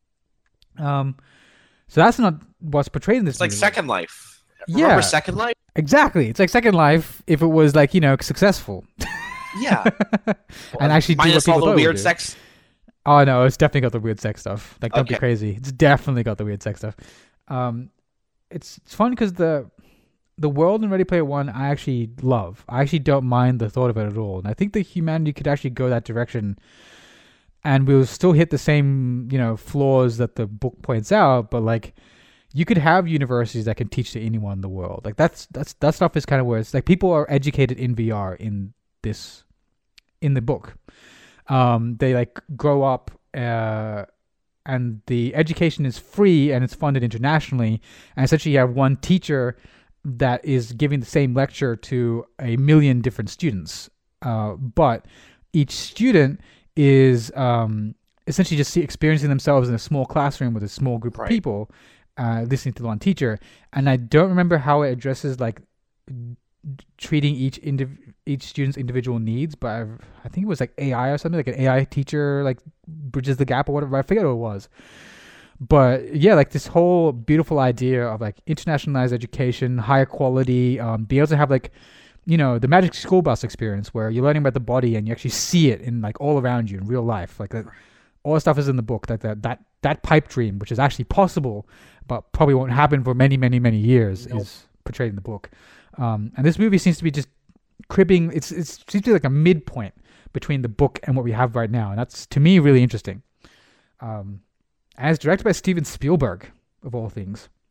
Um, so that's not what's portrayed in this. It's movie. Like Second Life. Yeah, remember Second Life? Exactly. It's like Second Life if it was like you know successful. Yeah, and actually do what people all the thought weird do. sex. Oh no, it's definitely got the weird sex stuff. Like, don't okay. be crazy. It's definitely got the weird sex stuff. Um, it's it's fun because the the world in Ready Player One I actually love. I actually don't mind the thought of it at all, and I think that humanity could actually go that direction, and we'll still hit the same you know flaws that the book points out. But like, you could have universities that can teach to anyone in the world. Like that's that's that stuff is kind of where it's like people are educated in V R in this in the book. Um, they like grow up, uh, and the education is free and it's funded internationally. And essentially, you have one teacher that is giving the same lecture to a million different students. Uh, but each student is um, essentially just see, experiencing themselves in a small classroom with a small group right. of people, uh, listening to one teacher. And I don't remember how it addresses like treating each indiv- each student's individual needs, but I've, I think it was like A I or something, like an A I teacher like bridges the gap or whatever. I forget what it was, but yeah, like this whole beautiful idea of like internationalized education, higher quality, um, be able to have like you know the Magic School Bus experience where you're learning about the body and you actually see it in like all around you in real life. Like that, all the stuff is in the book. Like that that that pipe dream, which is actually possible, but probably won't happen for many many many years, nope. is portrayed in the book. Um, and this movie seems to be just cribbing. It's it seems to be like a midpoint between the book and what we have right now, and that's to me really interesting. Um, and it's directed by Steven Spielberg of all things.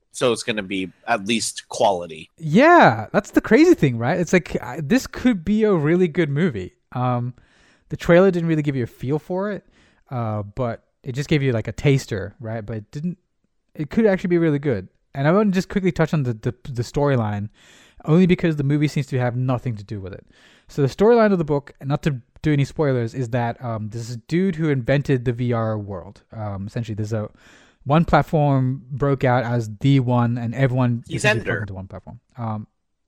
so it's going to be at least quality. Yeah, that's the crazy thing, right? It's like uh, this could be a really good movie. Um, the trailer didn't really give you a feel for it, uh, but it just gave you like a taster, right? But it didn't. It could actually be really good. And I want to just quickly touch on the the, the storyline, only because the movie seems to have nothing to do with it. So the storyline of the book, and not to do any spoilers, is that um, this dude who invented the V R world. Um, essentially, there's a one platform broke out as the one, and everyone He's is Ender. into one platform. Um,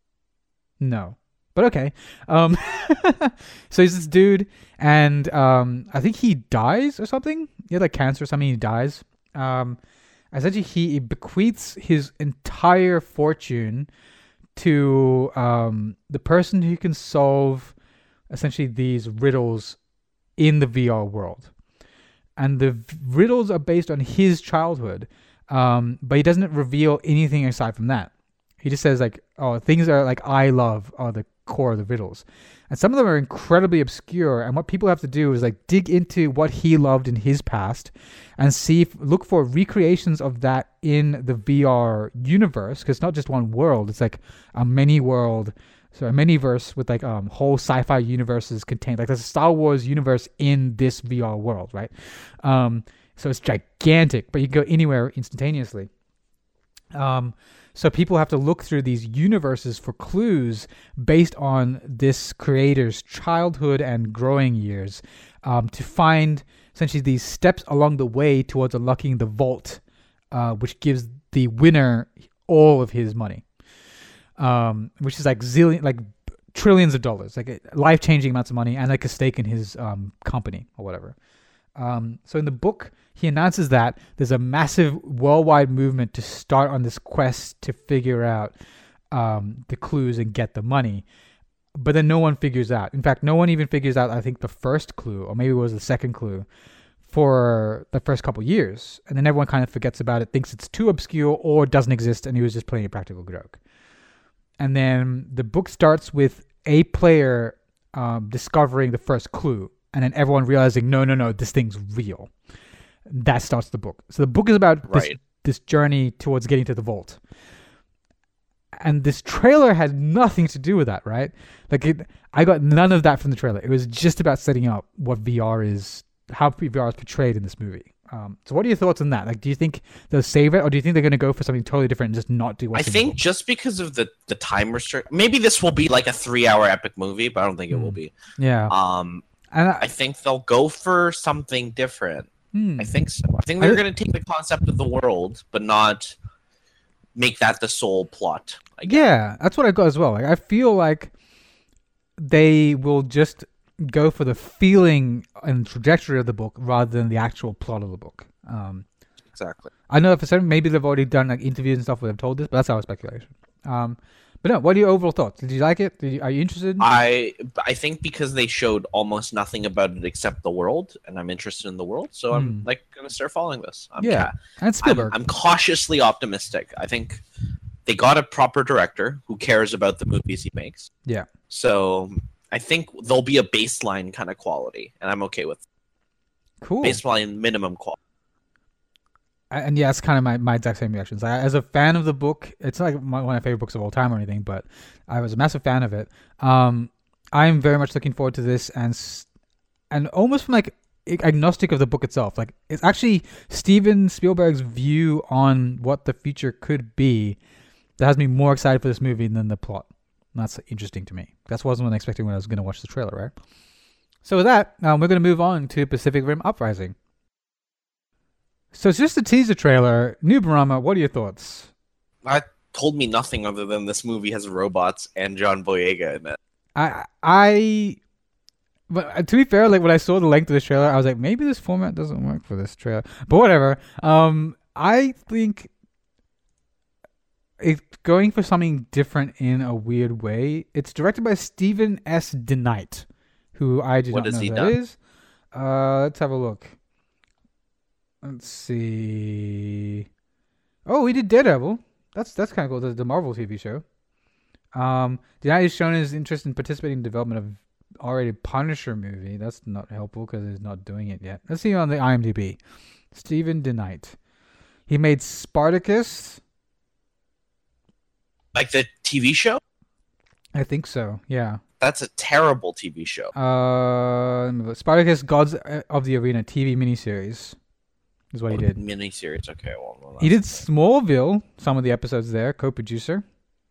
no, but okay. Um, so he's this dude, and um, I think he dies or something. He had like cancer or something. He dies. Um, essentially, he bequeaths his entire fortune to um, the person who can solve essentially these riddles in the V R world. And the v- riddles are based on his childhood, um, but he doesn't reveal anything aside from that. He just says like, oh, things are like I love are the core of the riddles. And some of them are incredibly obscure, and what people have to do is like dig into what he loved in his past and see if, look for recreations of that in the V R universe, because it's not just one world, it's like a many world, so a many-verse with like um whole sci-fi universes contained. Like there's a Star Wars universe in this V R world, right? Um so it's gigantic, but you can go anywhere instantaneously. Um So people have to look through these universes for clues based on this creator's childhood and growing years, um, to find essentially these steps along the way towards unlocking the vault, uh, which gives the winner all of his money, um, which is like zillion, like trillions of dollars, like life-changing amounts of money, and like a stake in his um, company or whatever. Um, so in the book, he announces that there's a massive worldwide movement to start on this quest to figure out um, the clues and get the money. But then no one figures out. In fact, no one even figures out, I think, the first clue, or maybe it was the second clue, for the first couple years. And then everyone kind of forgets about it, thinks it's too obscure or doesn't exist, and he was just playing a practical joke. And then the book starts with a player um, discovering the first clue, and then everyone realizing, no, no, no, this thing's real. That starts the book. So the book is about this, Right. this journey towards getting to the vault. And this trailer had nothing to do with that, right? Like, it, I got none of that from the trailer. It was just about setting up what V R is, how V R is portrayed in this movie. Um, so what are your thoughts on that? Like, do you think they'll save it, or do you think they're going to go for something totally different and just not do what's I in the think book? just because of the the time restriction, maybe this will be like a three hour epic movie, but I don't think it will Hmm. be. Yeah. Um, And I, I think they'll go for something different. hmm. I think so. I think I- they're going to take the concept of the world, but not make that the sole plot. I guess. Yeah, that's what I got as well. Like, I feel like they will just go for the feeling and trajectory of the book rather than the actual plot of the book. Um, Exactly. I know for certain maybe they've already done like interviews and stuff where they've told this, but that's our speculation. Um, but no, what are your overall thoughts? Did you like it? Did you, are you interested? I I think because they showed almost nothing about it except the world, and I'm interested in the world, so I'm Hmm. like going to start following this. I'm Yeah. ca- And I'm, Spielberg. I'm cautiously optimistic. I think they got a proper director who cares about the movies he makes. Yeah. So I think there'll be a baseline kind of quality, and I'm okay with Cool. baseline minimum quality. I- And yeah, that's kind of my, my exact same reactions. I, as a fan of the book, it's not like my, one of my favorite books of all time or anything, but I was a massive fan of it. Um, I'm very much looking forward to this, and s- and almost from like ag- agnostic of the book itself. Like, it's actually Steven Spielberg's view on what the future could be that has me more excited for this movie than the plot. And that's interesting to me. That's wasn't what I expected when I was going to watch the trailer, right? So with that, um, we're going to move on to Pacific Rim Uprising. So it's just a teaser trailer. New Barama, what are your thoughts? That told me nothing other than this movie has robots and John Boyega in it. I I but uh, to be fair, like when I saw the length of this trailer, I was like, maybe this format doesn't work for this trailer. But whatever. Um, I think it's going for something different in a weird way. It's directed by Stephen S. DeKnight, who I do What not has know he who that done? is. Uh, let's have a look. Let's see. Oh, he did Daredevil. That's that's kind of cool. The, the Marvel T V show. Um, DeKnight has shown his interest in participating in development of already Punisher movie. That's not helpful because he's not doing it yet. Let's see on the IMDb. Stephen DeKnight. He made Spartacus. Like the T V show? I think so. Yeah. That's a terrible T V show. Uh, Spartacus: Gods of the Arena T V miniseries is what oh, he did. Miniseries. Okay. Well, well he did Smallville. Some of the episodes there, co-producer.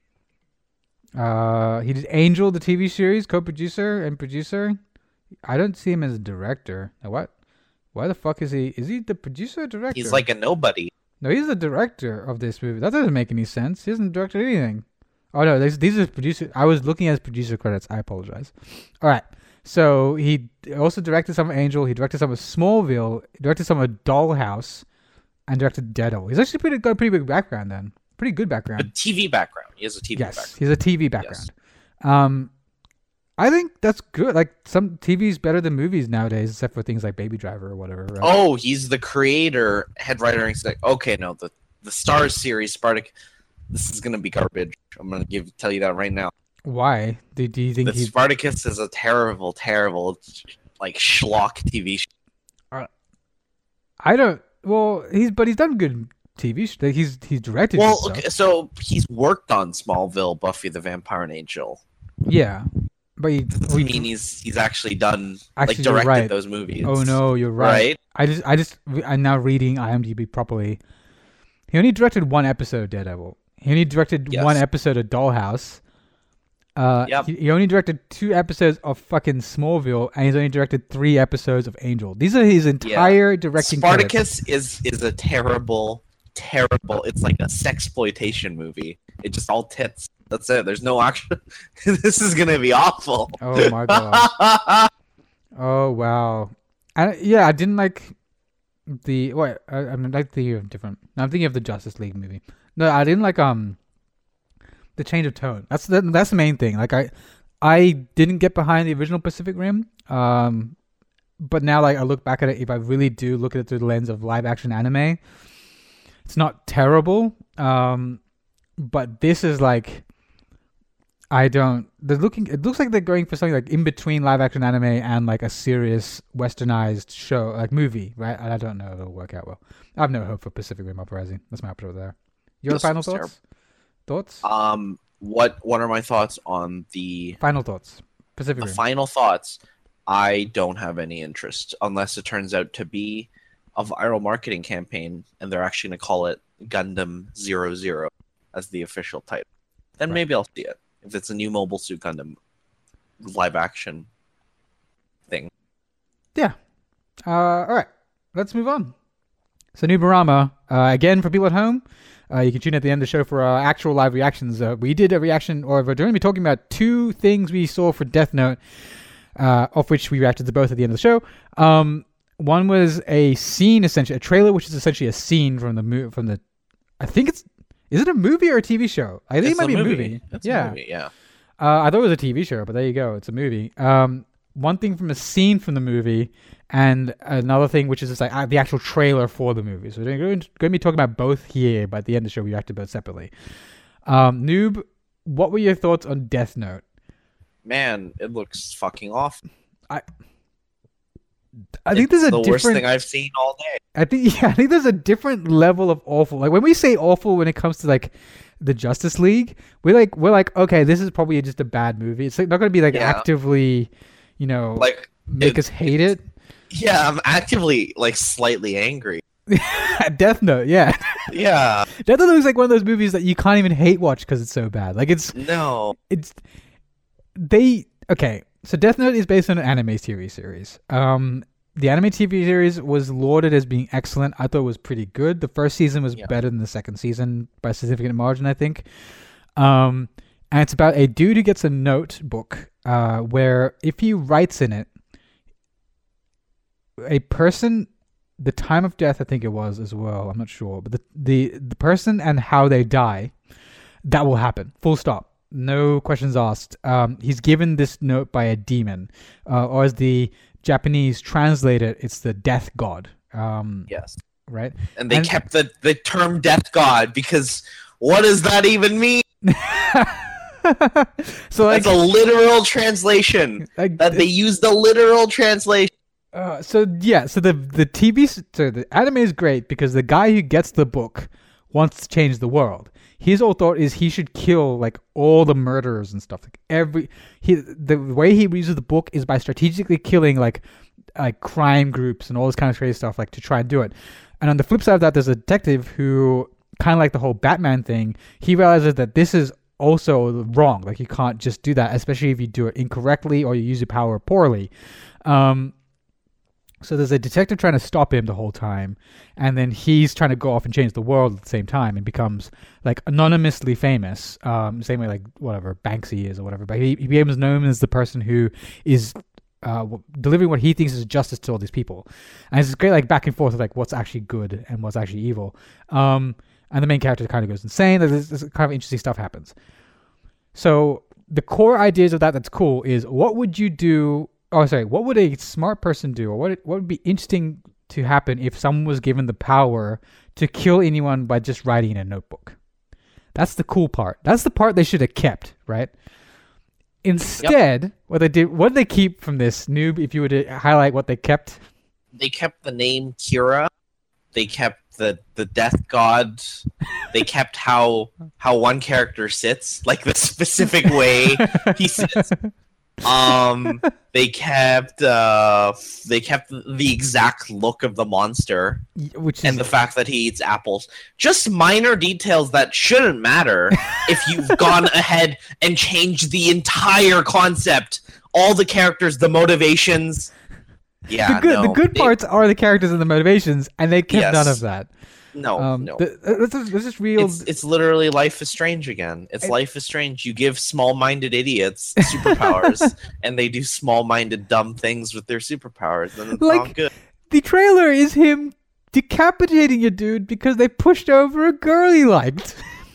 Uh, he did Angel, the T V series, co-producer and producer. I don't see him as a director. Now what? Why the fuck is he? Is he the producer or director? He's like a nobody. No, he's the director of this movie. That doesn't make any sense. He hasn't directed anything. Oh no, these these are producer. I was looking at his producer credits. I apologize. All right. So he also directed some of Angel. He directed some of Smallville. He directed some of Dollhouse, and directed Daredevil. He's actually pretty got a pretty big background then. Pretty good background. A T V background. He has a T V yes, background. He's a T V background. Yes. Um, I think that's good. Like some T V's better than movies nowadays, except for things like Baby Driver or whatever. Right? Oh, he's the creator, head writer, and he's like, okay, no, the the Stars series, Spartacus. This is gonna be garbage. I'm gonna give tell you that right now. Why? Do, do you think the he's... Spartacus is a terrible, terrible, like schlock T V show? Uh, I don't. Well, he's but he's done good T V. Sh- he's he's directed. Well, okay, so he's worked on Smallville, Buffy the Vampire and Angel. Yeah, but he doesn't we, mean he's he's actually done actually, like directed right. those movies. Oh no, you're right. Right? I just I just I'm now reading IMDb properly. He only directed one episode of Daredevil. He only directed yes. one episode of Dollhouse. Uh, yep. he, he only directed two episodes of fucking Smallville, and he's only directed three episodes of Angel. These are his entire yeah. directing. Spartacus credits. is is a terrible, terrible. It's like a sexploitation movie. It just all tits. That's it. There's no action. This is gonna be awful. Oh my god. Oh wow. I, yeah, I didn't like the what. I, I'm like thinking of different. No, I'm thinking of the Justice League movie. No, I didn't like um the change of tone. That's the that's the main thing. Like I I didn't get behind the original Pacific Rim. Um but now like I look back at it, if I really do look at it through the lens of live action anime, it's not terrible. Um but this is like I don't they're looking it looks like they're going for something like in between live action anime and like a serious westernized show, like movie, right? And I don't know if it'll work out well. I have no hope for Pacific Rim Uprising. That's my update there. Your this final thoughts? Terrible. Thoughts? Um, what what are my thoughts on the final thoughts? Pacific Rim. Final thoughts. I don't have any interest unless it turns out to be a viral marketing campaign, and they're actually going to call it Gundam Zero Zero as the official title. Then right. maybe I'll see it if it's a new Mobile Suit Gundam live action thing. Yeah. Uh, all right. Let's move on. So Nubarama, uh, again for people at home. Uh, you can tune in at the end of the show for uh, actual live reactions. Uh, we did a reaction, or we're going to be talking about two things we saw for Death Note, uh, of which we reacted to both at the end of the show. Um, one was a scene, essentially a trailer, which is essentially a scene from the movie. From the, I think it's is it a movie or a T V show? I think it's it might a be a movie. movie. It's yeah, a movie, yeah. Uh, I thought it was a T V show, but there you go. It's a movie. Um, one thing from a scene from the movie, and another thing which is just like uh, the actual trailer for the movie. So we're going to be talking about both here, but at the end of the show we reacted both separately. Um, Noob, what were your thoughts on Death Note? Man, it looks fucking awful. I I think there's a the different... worst thing I've seen all day. I think yeah, I think there's a different level of awful. Like when we say awful when it comes to like the Justice League, we're like we're like okay, this is probably just a bad movie. It's like not going to be like yeah. actively, you know, like make it, us hate it. Yeah, I'm actively like slightly angry. Death Note, yeah. Yeah. Death Note looks like one of those movies that you can't even hate watch because it's so bad. Like it's no. It's they okay. So Death Note is based on an anime T V series. Um, the anime T V series was lauded as being excellent. I thought it was pretty good. The first season was yeah. better than the second season by a significant margin, I think. Um, and it's about a dude who gets a notebook uh, where if he writes in it, a person, the time of death, I think it was as well. I'm not sure, but the the the person and how they die, that will happen. Full stop. No questions asked. Um, he's given this note by a demon, uh, or as the Japanese translate it, it's the death god. Um, yes. Right? And they and, kept the, the term death god because what does that even mean? So like, that's a literal translation. Like, that they use the literal translation. Uh, so yeah, so the the T V, so the anime is great because the guy who gets the book wants to change the world. his whole thought is he should kill like all the murderers and stuff. Like every he the way he uses the book is by strategically killing like like crime groups and all this kind of crazy stuff, like to try and do it. And on the flip side of that, there's a detective who, kind of like the whole Batman thing, he realizes that this is also wrong. Like you can't just do that, especially if you do it incorrectly or you use your power poorly. Um, so there's a detective trying to stop him the whole time, and then he's trying to go off and change the world at the same time and becomes like anonymously famous. Um, same way like whatever Banksy is or whatever, but he, he becomes known as the person who is uh, delivering what he thinks is justice to all these people. And it's great like back and forth of like what's actually good and what's actually evil. Um, And the main character kind of goes insane. This, this kind of interesting stuff happens. So the core ideas of that that's cool is what would you do? Oh, sorry. What would a smart person do? Or what what would be interesting to happen if someone was given the power to kill anyone by just writing in a notebook? That's the cool part. That's the part they should have kept, right? Instead, yep. what they did, what did they keep from this? Noob, if you were to highlight what they kept. They kept the name Kira. They kept the the death god. They kept how how one character sits, like the specific way he sits. Um, they kept uh, they kept the exact look of the monster, which is, and the fact that he eats apples. Just minor details that shouldn't matter if you've gone ahead and changed the entire concept, all the characters, the motivations. Yeah, the good no, the good they, parts are the characters and the motivations, and they kept yes. none of that. No, um, no. The, uh, this, is, this is real. It's, it's literally Life is Strange again. It's it, Life is Strange. You give small-minded idiots superpowers, and they do small-minded, dumb things with their superpowers, and it's like, not good. The trailer is him decapitating a dude because they pushed over a girl he liked.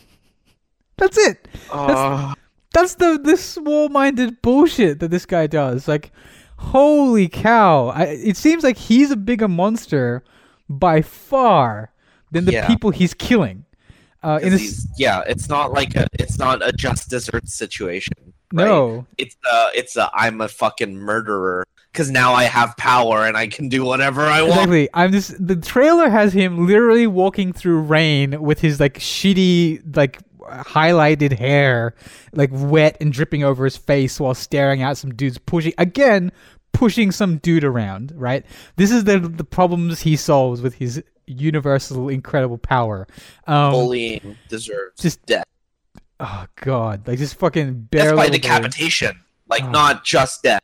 That's it. Uh, that's, that's the the small-minded bullshit that this guy does. Like, holy cow! I, it seems like he's a bigger monster by far than the yeah. people he's killing. Uh, in a, yeah, it's not like a it's not a Just Desserts situation. Right? No, it's a it's a I'm a fucking murderer because now I have power and I can do whatever I want. Exactly. I'm just the trailer has him literally walking through rain with his like shitty like highlighted hair, like wet and dripping over his face while staring at some dudes pushing again. pushing some dude around, right? This is the the problems he solves with his universal incredible power. Um, Bullying deserves just death. Oh god, like just fucking barely. Death by decapitation, like oh. not just death.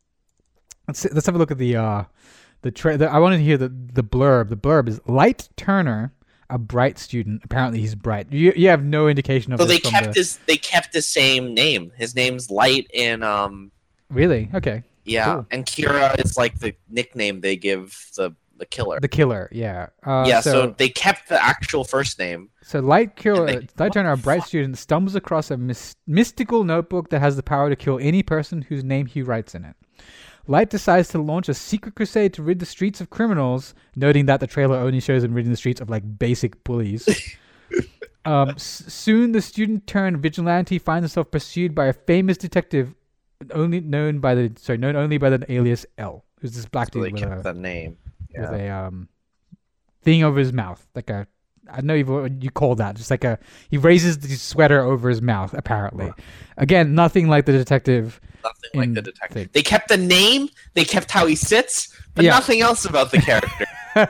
Let's let's have a look at the uh the tra- the, I wanted to hear the the blurb. The blurb is Light Turner, a bright student. Apparently he's bright. You you have no indication of. So this they from kept the... his they kept the same name. His name's Light in um. Really? Okay. Yeah, cool. And Kira is like the nickname they give the, the killer. The killer, yeah. Uh, yeah, so, so they kept the actual first name. So Light, Killer, they, Light Turner, a bright student, stumbles across a mis- mystical notebook that has the power to kill any person whose name he writes in it. Light decides to launch a secret crusade to rid the streets of criminals, noting that the trailer only shows him ridding the streets of like basic bullies. um, s- soon, the student-turned vigilante finds himself pursued by a famous detective only known by the sorry known only by the alias L, who's this black so dude with a the name yeah. with a um thing over his mouth, like a I don't know what you call that, just like a he raises the sweater over his mouth apparently. Right. Again, nothing like the detective. Nothing like the detective. Thing. They kept the name, they kept how he sits, but yeah. nothing else about the character.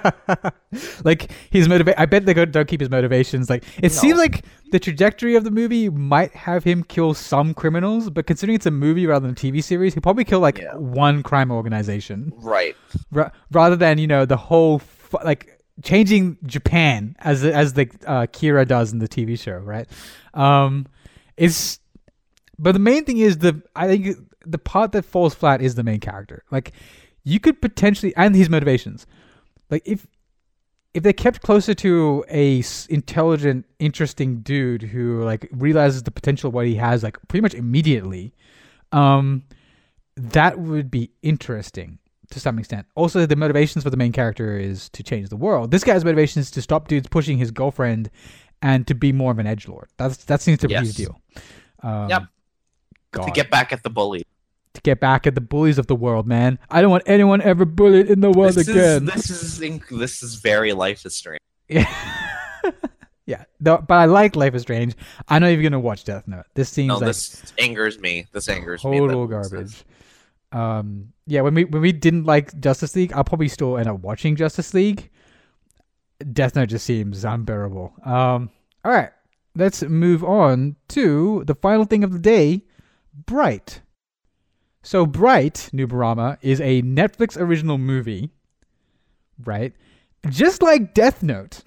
Like his motiva- I bet they don't keep his motivations. Like it no. seems like the trajectory of the movie might have him kill some criminals, but considering it's a movie rather than a T V series, he'll probably kill like yeah. one crime organization, right? R- rather than you know the whole fu- like changing Japan as as the uh, Kira does in the T V show, right? Um, it's but the main thing is the I think the part that falls flat is the main character. Like you could potentially and his motivations. Like if if they kept closer to a s- intelligent, interesting dude who like realizes the potential of what he has like pretty much immediately, um, that would be interesting to some extent. Also, the motivations for the main character is to change the world. This guy's motivation is to stop dudes pushing his girlfriend and to be more of an edgelord. That's that seems to be yes. his deal. Um, yep. God. To get back at the bully. To get back at the bullies of the world, man. I don't want anyone ever bullied in the world this again. Is, this is this is very Life is Strange. Yeah. Yeah, the, but I like Life is Strange. I'm not even gonna watch Death Note. This seems No, like this angers me. This angers me. total that- garbage. Um, yeah, when we when we didn't like Justice League, I'll probably still end up watching Justice League. Death Note just seems unbearable. Um, all right, let's move on to the final thing of the day, Bright. So Bright, Nubarama, is a Netflix original movie, right? Just like Death Note.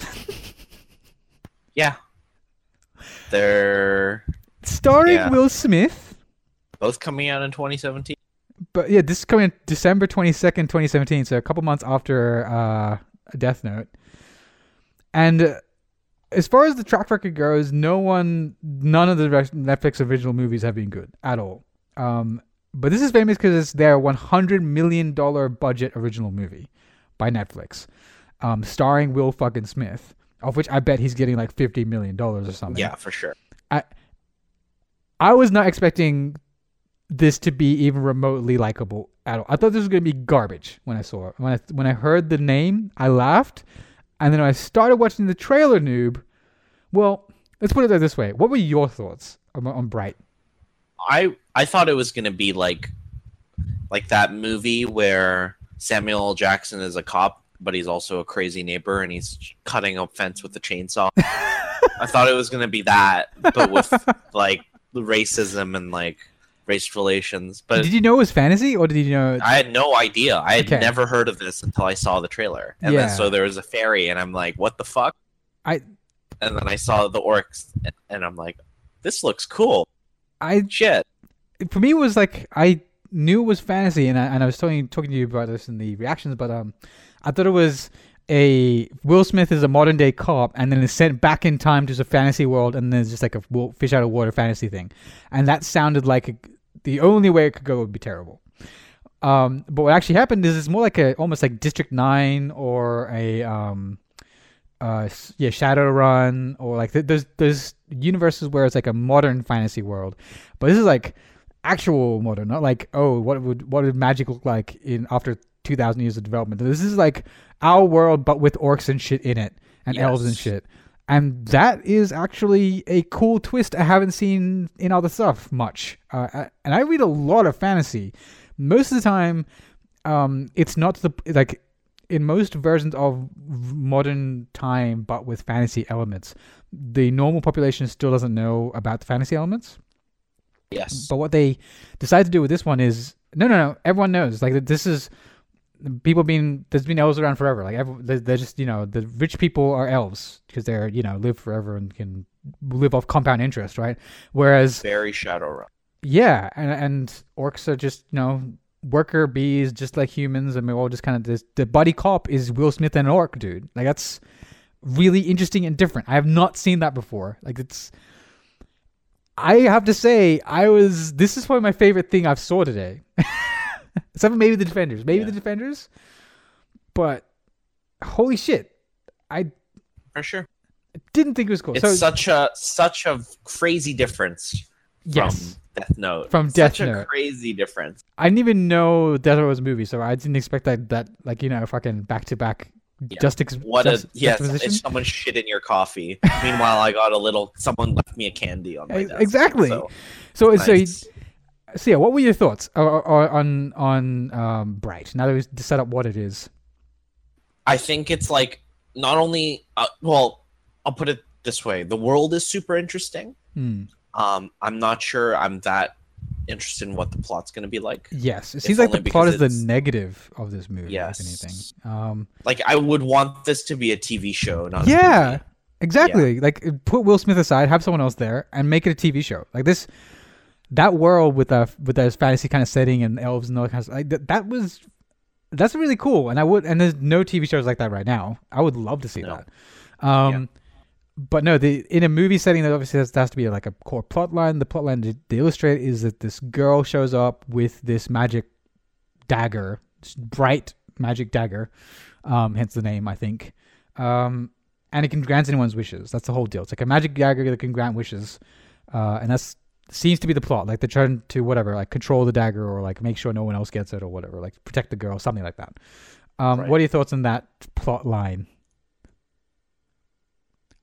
Yeah. They're Starring Yeah. Will Smith. both coming out in twenty seventeen. But yeah, this is coming December twenty-second, twenty seventeen, so a couple months after uh, Death Note. And uh, as far as the track record goes, no one, none of the rest- Netflix original movies have been good at all. Um, but this is famous because it's their one hundred million dollars budget original movie by Netflix, um, starring Will fucking Smith, of which I bet he's getting like fifty million dollars or something. Yeah, for sure. I I was not expecting this to be even remotely likable at all. I thought this was going to be garbage when I saw it. When I when I heard the name, I laughed, and then when I started watching the trailer, noob. Well, let's put it this way: what were your thoughts on, on Bright? I I thought it was gonna be like like that movie where Samuel L. Jackson is a cop, but he's also a crazy neighbor and he's cutting a fence with a chainsaw. I thought it was gonna be that, but with like racism and like race relations. But Did you know it was fantasy, or did you know? I had no idea. I had Okay. never heard of this until I saw the trailer. And Yeah. then so there was a fairy and I'm like, what the fuck? I And then I saw the orcs and I'm like, this looks cool. I Shit. for me it was like I knew it was fantasy, and I, and I was talking talking to you about this in the reactions, but um, I thought it was a Will Smith is a modern day cop, and then is sent back in time to the fantasy world, and then it's just like a wo- fish out of water fantasy thing, and that sounded like a, the only way it could go would be terrible. Um, but what actually happened is it's more like a almost like District Nine or a um, uh, s- yeah, Shadowrun, or like th- there's there's universes where it's like a modern fantasy world, but this is like actual modern, not like oh what would what would magic look like in after two thousand years of development. This is like our world but with orcs and shit in it, and Yes. elves and shit, and that is actually a cool twist I haven't seen in other stuff much. Uh, I- and I read a lot of fantasy. Most of the time, um, it's not the like in most versions of modern time, but with fantasy elements. The normal population still doesn't know about the fantasy elements. Yes. But what they decide to do with this one is no, no, no. Everyone knows. Like this is people being there's been elves around forever. Like every, they're, they're just you know the rich people are elves because they're you know live forever and can live off compound interest, right? Whereas Very Shadowrun. yeah, and and orcs are just you know worker bees, just like humans, and we're all just kind of this. The buddy cop is Will Smith and an orc, dude. Like that's really interesting and different. I have not seen that before. Like it's. I have to say, I was. This is probably my favorite thing I've saw today. Except for maybe the Defenders, maybe Yeah. the Defenders, but holy shit, I For sure. didn't think it was cool. It's so such a such a crazy difference yes, from Death Note. From such Death a Note. crazy difference. I didn't even know Death Note was a movie, so I didn't expect that. That like you know, fucking back to back Yeah. justice. What just, a yes! juxtaposition. It's someone shit in your coffee. Meanwhile, I got a little. Someone left me a candy on my Ex- desk. exactly. So, So so nice. so yeah, what were your thoughts o- o- on on um, Bright? Now that we've set up what it is. I think it's like not only. Uh, well, I'll put it this way: the world is super interesting. Hmm. Um, I'm not sure I'm that interested in what the plot's going to be like. Yes, it If seems like the only plot because is the it's- negative of this movie. Yes. If anything. Um, Like I would want this to be a T V show, not a yeah, movie. exactly. Like put Will Smith aside, have someone else there, and make it a T V show. Like this, that world with a with that fantasy kind of setting and elves and all that kind of stuff, like that, that was that's really cool. And I would and there's no T V shows like that right now. I would love to see No. that. Um, but no, the in a movie setting, that obviously has, has to be like a core plot line. The plot line to, to illustrate is that this girl shows up with this magic dagger, this bright magic dagger, um, hence the name, I think. Um, and it can grant anyone's wishes. That's the whole deal. It's like a magic dagger that can grant wishes, uh, and that's seems to be the plot. Like they're trying to whatever, like control the dagger or like make sure no one else gets it or whatever, like protect the girl, something like that. Um, Right. What are your thoughts on that plot line?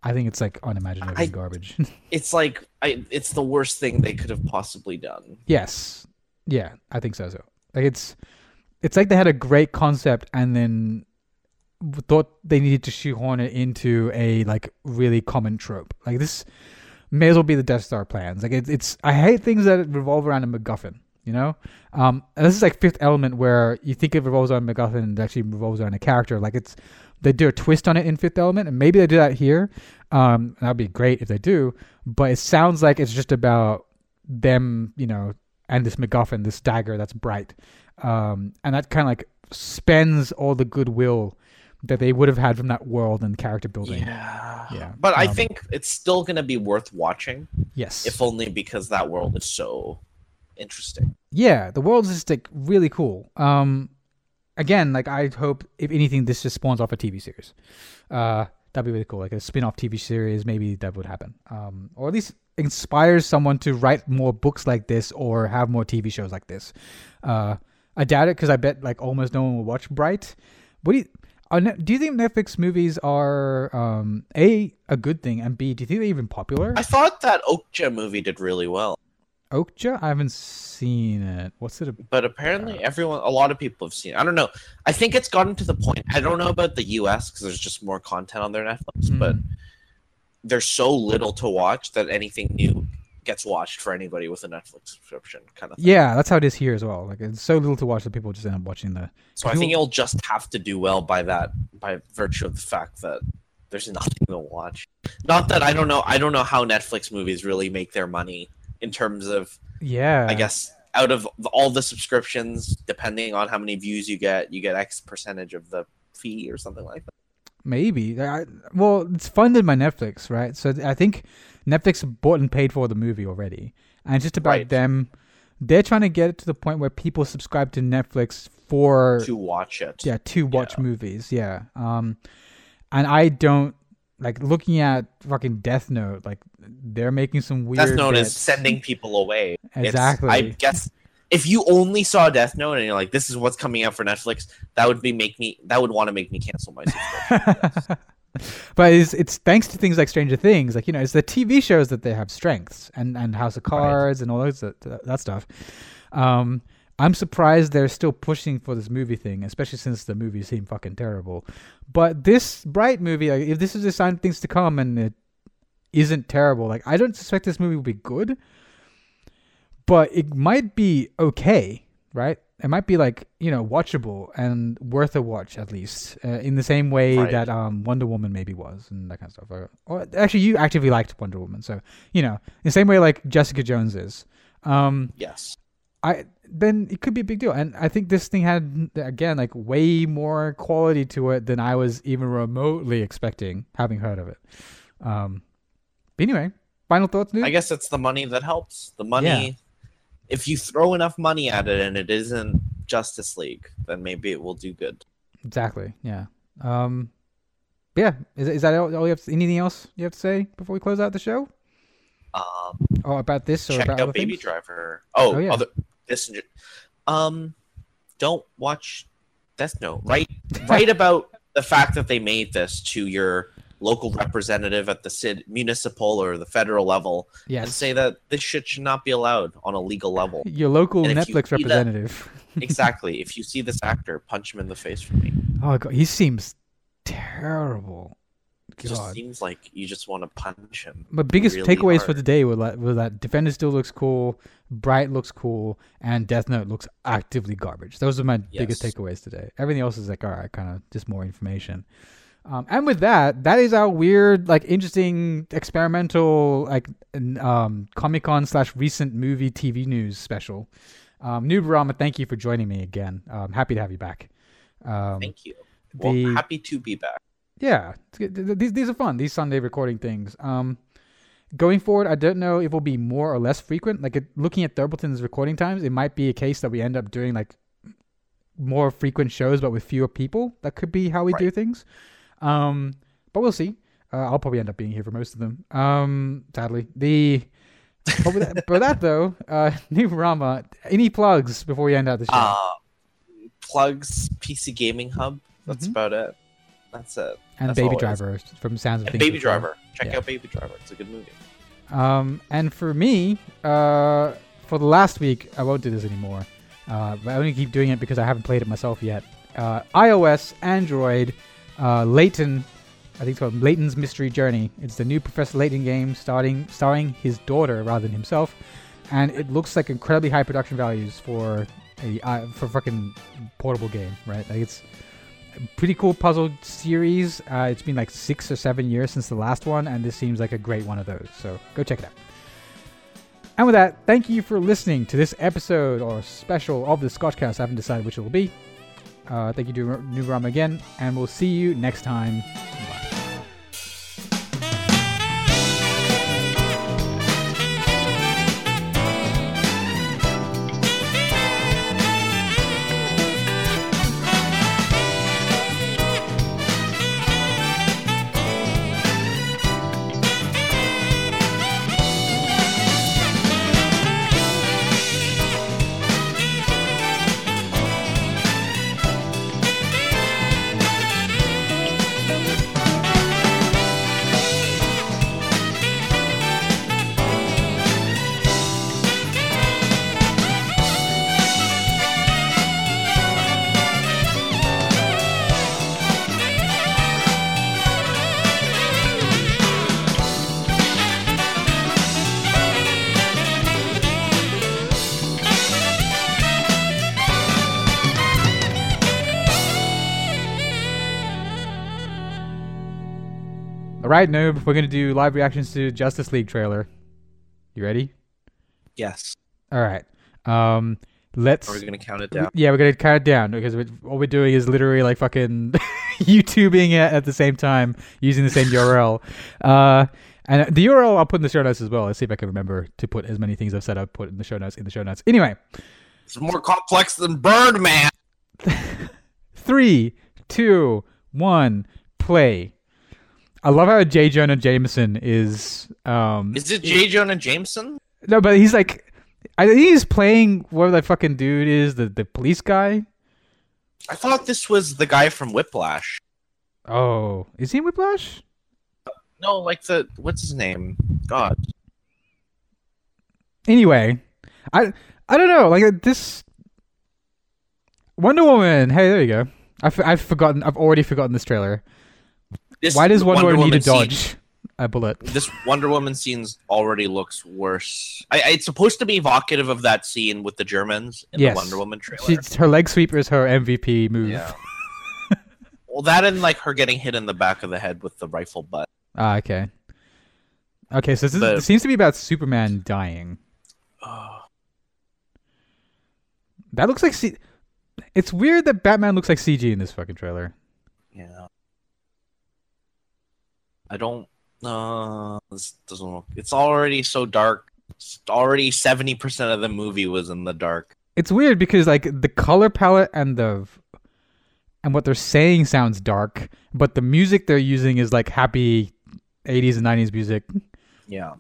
I think it's like unimaginative I- garbage. It's like I, it's the worst thing they could have possibly done. Yes. Yeah, I think so. So like it's it's like they had a great concept and then thought they needed to shoehorn it into a like really common trope. Like this may as well be the Death Star plans. Like it's it's I hate things that revolve around a MacGuffin. You know, um, and this is like Fifth Element where you think it revolves around MacGuffin and it actually revolves around a character. Like it's they do a twist on it in Fifth Element, and maybe they do that here. Um, that'd be great if they do. But it sounds like it's just about them, you know, and this MacGuffin, this dagger that's bright, um, and that kind of like spends all the goodwill that they would have had from that world and character building. Yeah, Yeah. But I Um, think it's still gonna be worth watching, Yes. if only because that world is so interesting. Yeah, the world's just like really cool. Um, again, like I hope if anything, this just spawns off a T V series. Uh, that'd be really cool, like a spin-off T V series. Maybe that would happen, um, or at least inspires someone to write more books like this or have more T V shows like this. Uh, I doubt it because I bet like almost no one will watch Bright. What do you? Are, Ne- do you think Netflix movies are um, a a good thing, and B, do you think they're even popular? I thought that Okja movie did really well, Okja, I haven't seen it. What's it about? but apparently everyone, a lot of people have seen it. I don't know. I think it's gotten to the point. I don't know about the U S because there's just more content on their Netflix, Mm. but there's so little to watch that anything new gets watched for anybody with a Netflix subscription, kind of thing. Yeah, that's how it is here as well. Like it's so little to watch that people just end up watching the. So I think you'll just have to do well by that, by virtue of the fact that there's nothing to watch. Not that I don't know. I don't know how Netflix movies really make their money in terms of, Yeah. I guess, out of all the subscriptions, depending on how many views you get, you get X percentage of the fee or something like that. Maybe. I, well, it's funded by Netflix, right? So I think Netflix bought and paid for the movie already, and it's just about Right. them. They're trying to get it to the point where people subscribe to Netflix for To watch it. yeah to watch Yeah. movies. Yeah. Um, and I don't like looking at fucking Death Note. Like they're making some weird. Death Note is bets. sending people away. It's- Exactly. I guess if you only saw Death Note and you're like, "This is what's coming out for Netflix," that would be make me. That would want to make me cancel my subscription. But it's it's thanks to things like Stranger Things, like you know, it's the T V shows that they have strengths and, and House of Cards and all those that, that stuff. Um, I'm surprised they're still pushing for this movie thing, especially since the movies seem fucking terrible. But this Bright movie, like, if this is a sign of things to come and it isn't terrible, like I don't suspect this movie will be good, but it might be okay, right? It might be like, you know, watchable and worth a watch at least, uh, in the same way Right. that um, Wonder Woman maybe was and that kind of stuff. Or, or actually, you actively liked Wonder Woman, so you know, in the same way like Jessica Jones is. Um, Yes. I then it could be a big deal, and I think this thing had again like way more quality to it than I was even remotely expecting, having heard of it. Um, but anyway, final thoughts, Nude? I guess it's the money that helps. The money. Yeah. If you throw enough money at it and it isn't Justice League, then maybe it will do good. Exactly. Yeah. Um. but yeah. Is is that all all you have? To, anything else you have to say before we close out the show? Um, Or about this or check about out other Baby things? Driver. Oh, Oh, yeah. other this. Um, don't watch Death Note. Write write about the fact that they made this to your local representative at the city, municipal or the federal level, and Yes. say that this shit should not be allowed on a legal level. Your local And if you Netflix see that- representative. Exactly. If you see this actor, punch him in the face for me. Oh god, he seems terrible. It just God. seems like you just want to punch him. My biggest really takeaways for hard. the day were that, were that Defender still looks cool, Bright looks cool, and Death Note looks actively garbage. Those are my biggest Yes. takeaways today. Everything else is like, all right, kind of just more information. Um, and with that, that is our weird, like, interesting, experimental, like, n- um, Comic Con slash recent movie T V news special. Um, Noob Rama, thank you for joining me again. Um, happy to have you back. Um, Thank you. Well, the- happy to be back. yeah, it's good. Th- th- these these are fun. These Sunday recording things. Um, going forward, I don't know if it will be more or less frequent. Like it, looking at Thurbleton's recording times, it might be a case that we end up doing like more frequent shows, but with fewer people. That could be how we do Right. things. Um, but we'll see. Uh, I'll probably end up being here for most of them. Um, sadly, the but with that, but with that though, uh, Noob Rama, any plugs before we end out the show? Uh, plugs, P C Gaming Hub. That's Mhm. about it. That's it. And That's Baby all it is. Driver from Sounds of And Things. Baby as well. Driver. Check Yeah. out Baby Driver. It's a good movie. Um, and for me, uh, for the last week, I won't do this anymore. Uh, but I only keep doing it because I haven't played it myself yet. Uh, iOS, Android, uh, Layton, I think it's called Layton's Mystery Journey. It's the new Professor Layton game starting, starring his daughter rather than himself. And it looks like incredibly high production values for a uh, for fucking portable game, right? Like it's a pretty cool puzzle series. Uh, it's been like six or seven years since the last one, and this seems like a great one of those. So go check it out. And with that, thank you for listening to this episode or special of the Scotchcast. I haven't decided which it will be. Uh, thank you to New Ram again, and we'll see you next time. Bye. Alright, Noob, we're going to do live reactions to Justice League trailer. You ready? Yes. Alright. Um, let's... Are we going to count it down? Yeah, we're going to count it down because we, all we're doing is literally like fucking YouTubing it at the same time using the same U R L. Uh, and the U R L I'll put in the show notes as well. Let's see if I can remember to put as many things I've said I've put in the show notes in the show notes. Anyway. It's more complex than Birdman. Three, two, one, play. I love how J. Jonah Jameson is. Um, Is it J. Jonah Jameson? No, but he's like, I think he's playing whatever that fucking dude is, the the police guy. I thought this was the guy from Whiplash. Oh, is he in Whiplash? No, like the what's his name? God. Anyway, I I don't know, like this Wonder Woman. Hey, there you go. I've I've forgotten. I've already forgotten this trailer. This Why does Wonder, Woman need to scene- dodge a bullet? This Wonder Woman scene already looks worse. I, I, it's supposed to be evocative of that scene with the Germans in Yes. the Wonder Woman trailer. She's, her leg sweeper is her M V P move. Yeah. Well, that and like her getting hit in the back of the head with the rifle butt. Ah, okay. Okay, so this, is, The- this seems to be about Superman dying. Oh, That looks like C- it's weird that Batman looks like C G in this fucking trailer. yeah. I don't. Uh, this doesn't look. It's already so dark. It's already seventy percent of the movie was in the dark. It's weird because like the color palette and the and what they're saying sounds dark, but the music they're using is like happy eighties and nineties music. Yeah.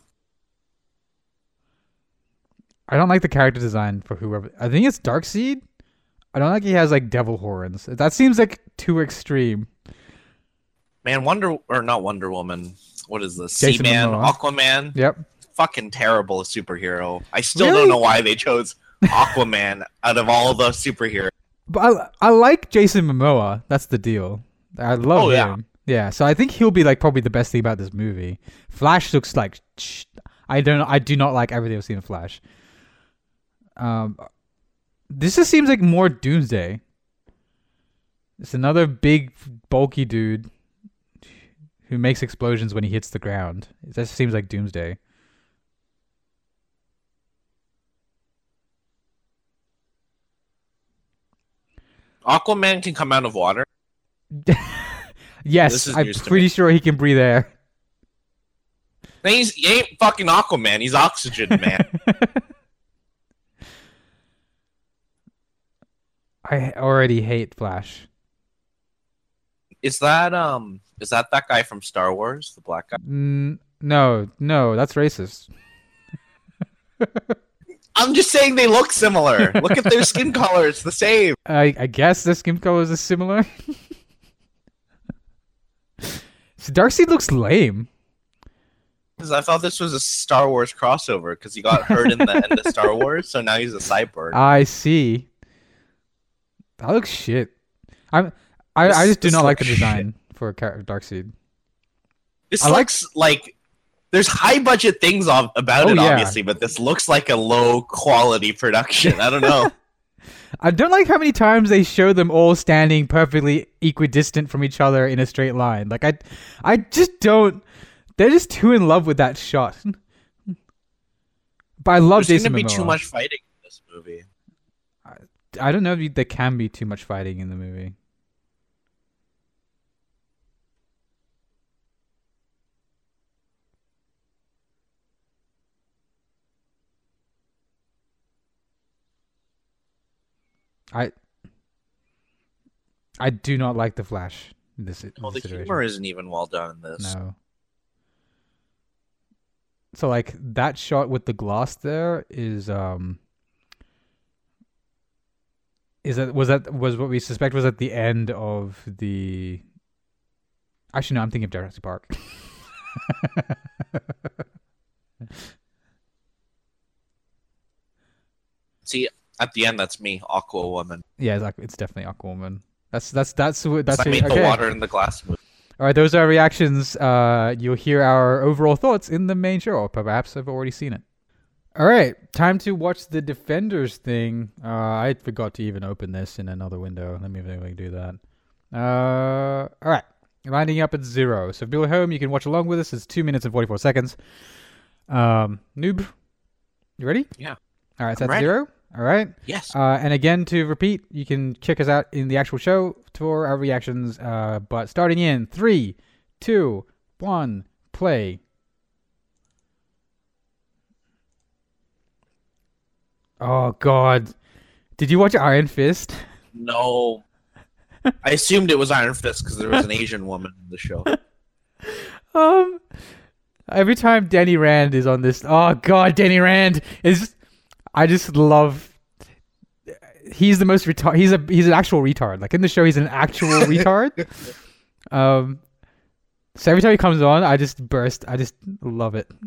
I don't like the character design for whoever. I think it's Darkseid. I don't like he has like devil horns. That seems like too extreme. Man, Wonder or not Wonder Woman. What is this? Jason Seaman, Momoa. Aquaman. Yep. Fucking terrible superhero. I still Really? don't know why they chose Aquaman out of all the superheroes. But I I like Jason Momoa. That's the deal. I love Oh, yeah. him. Yeah. So I think he'll be like probably the best thing about this movie. Flash looks like sh- I don't. I do not like everything I've seen in Flash. Um, this just seems like more Doomsday. It's another big, bulky dude who makes explosions when he hits the ground. It just seems like Doomsday. Aquaman can come out of water. Yes, This is I'm news to pretty me. sure he can breathe air. And he's he ain't fucking Aquaman. He's oxygen man. I already hate Flash. Is that um? Is that that guy from Star Wars, the black guy? Mm, no, no, that's racist. I'm just saying they look similar. Look at their skin color; it's the same. I, I guess the skin colors are similar. So Darkseid looks lame. Because I thought this was a Star Wars crossover because he got hurt in the end of Star Wars, so now he's a cyborg. I see. That looks shit. I'm. I, This- I just do this not like the looks design for Car- Darkseid. This I like- looks like there's high budget things of, about Oh, it, yeah. obviously, but this looks like a low quality production. I don't know. I don't like how many times they show them all standing perfectly equidistant from each other in a straight line. Like I, I just don't. They're just too in love with that shot. But I love There's Jason going to be Momoa. too much fighting in this movie. I don't know if you, there can be too much fighting in the movie. I I do not like the Flash in this, in Well, the this situation. humor isn't even well done in this. No. So like that shot with the glass there is um is that was that was what we suspect was at the end of the Actually no, I'm thinking of Jurassic Park. See, at the end, that's me, Aqua Woman. Yeah, it's, like, it's definitely Aquaman. That's that's that's what that's I what- made okay. the water in the glass movie. All right, those are our reactions. Uh, you'll hear our overall thoughts in the main show, or perhaps I've already seen it. All right, time to watch the Defenders thing. Uh, I forgot to even open this in another window. Let me see if I can do that. Uh, all right, lining up at zero. So if you're at home, you can watch along with us. It's two minutes and forty-four seconds. Um, Noob, you ready? Yeah. All right, so I'm that's ready. zero. All right. Yes. Uh, and again, to repeat, you can check us out in the actual show for our reactions. Uh, but starting in three, two, one, play. Oh God, did you watch Iron Fist? No. I assumed it was Iron Fist because there was an Asian woman in the show. Um, every time Danny Rand is on this, oh God, Danny Rand is. I just love. He's the most retard. He's a he's an actual retard. Like in the show, he's an actual retard. Um, so every time he comes on, I just burst. I just love it.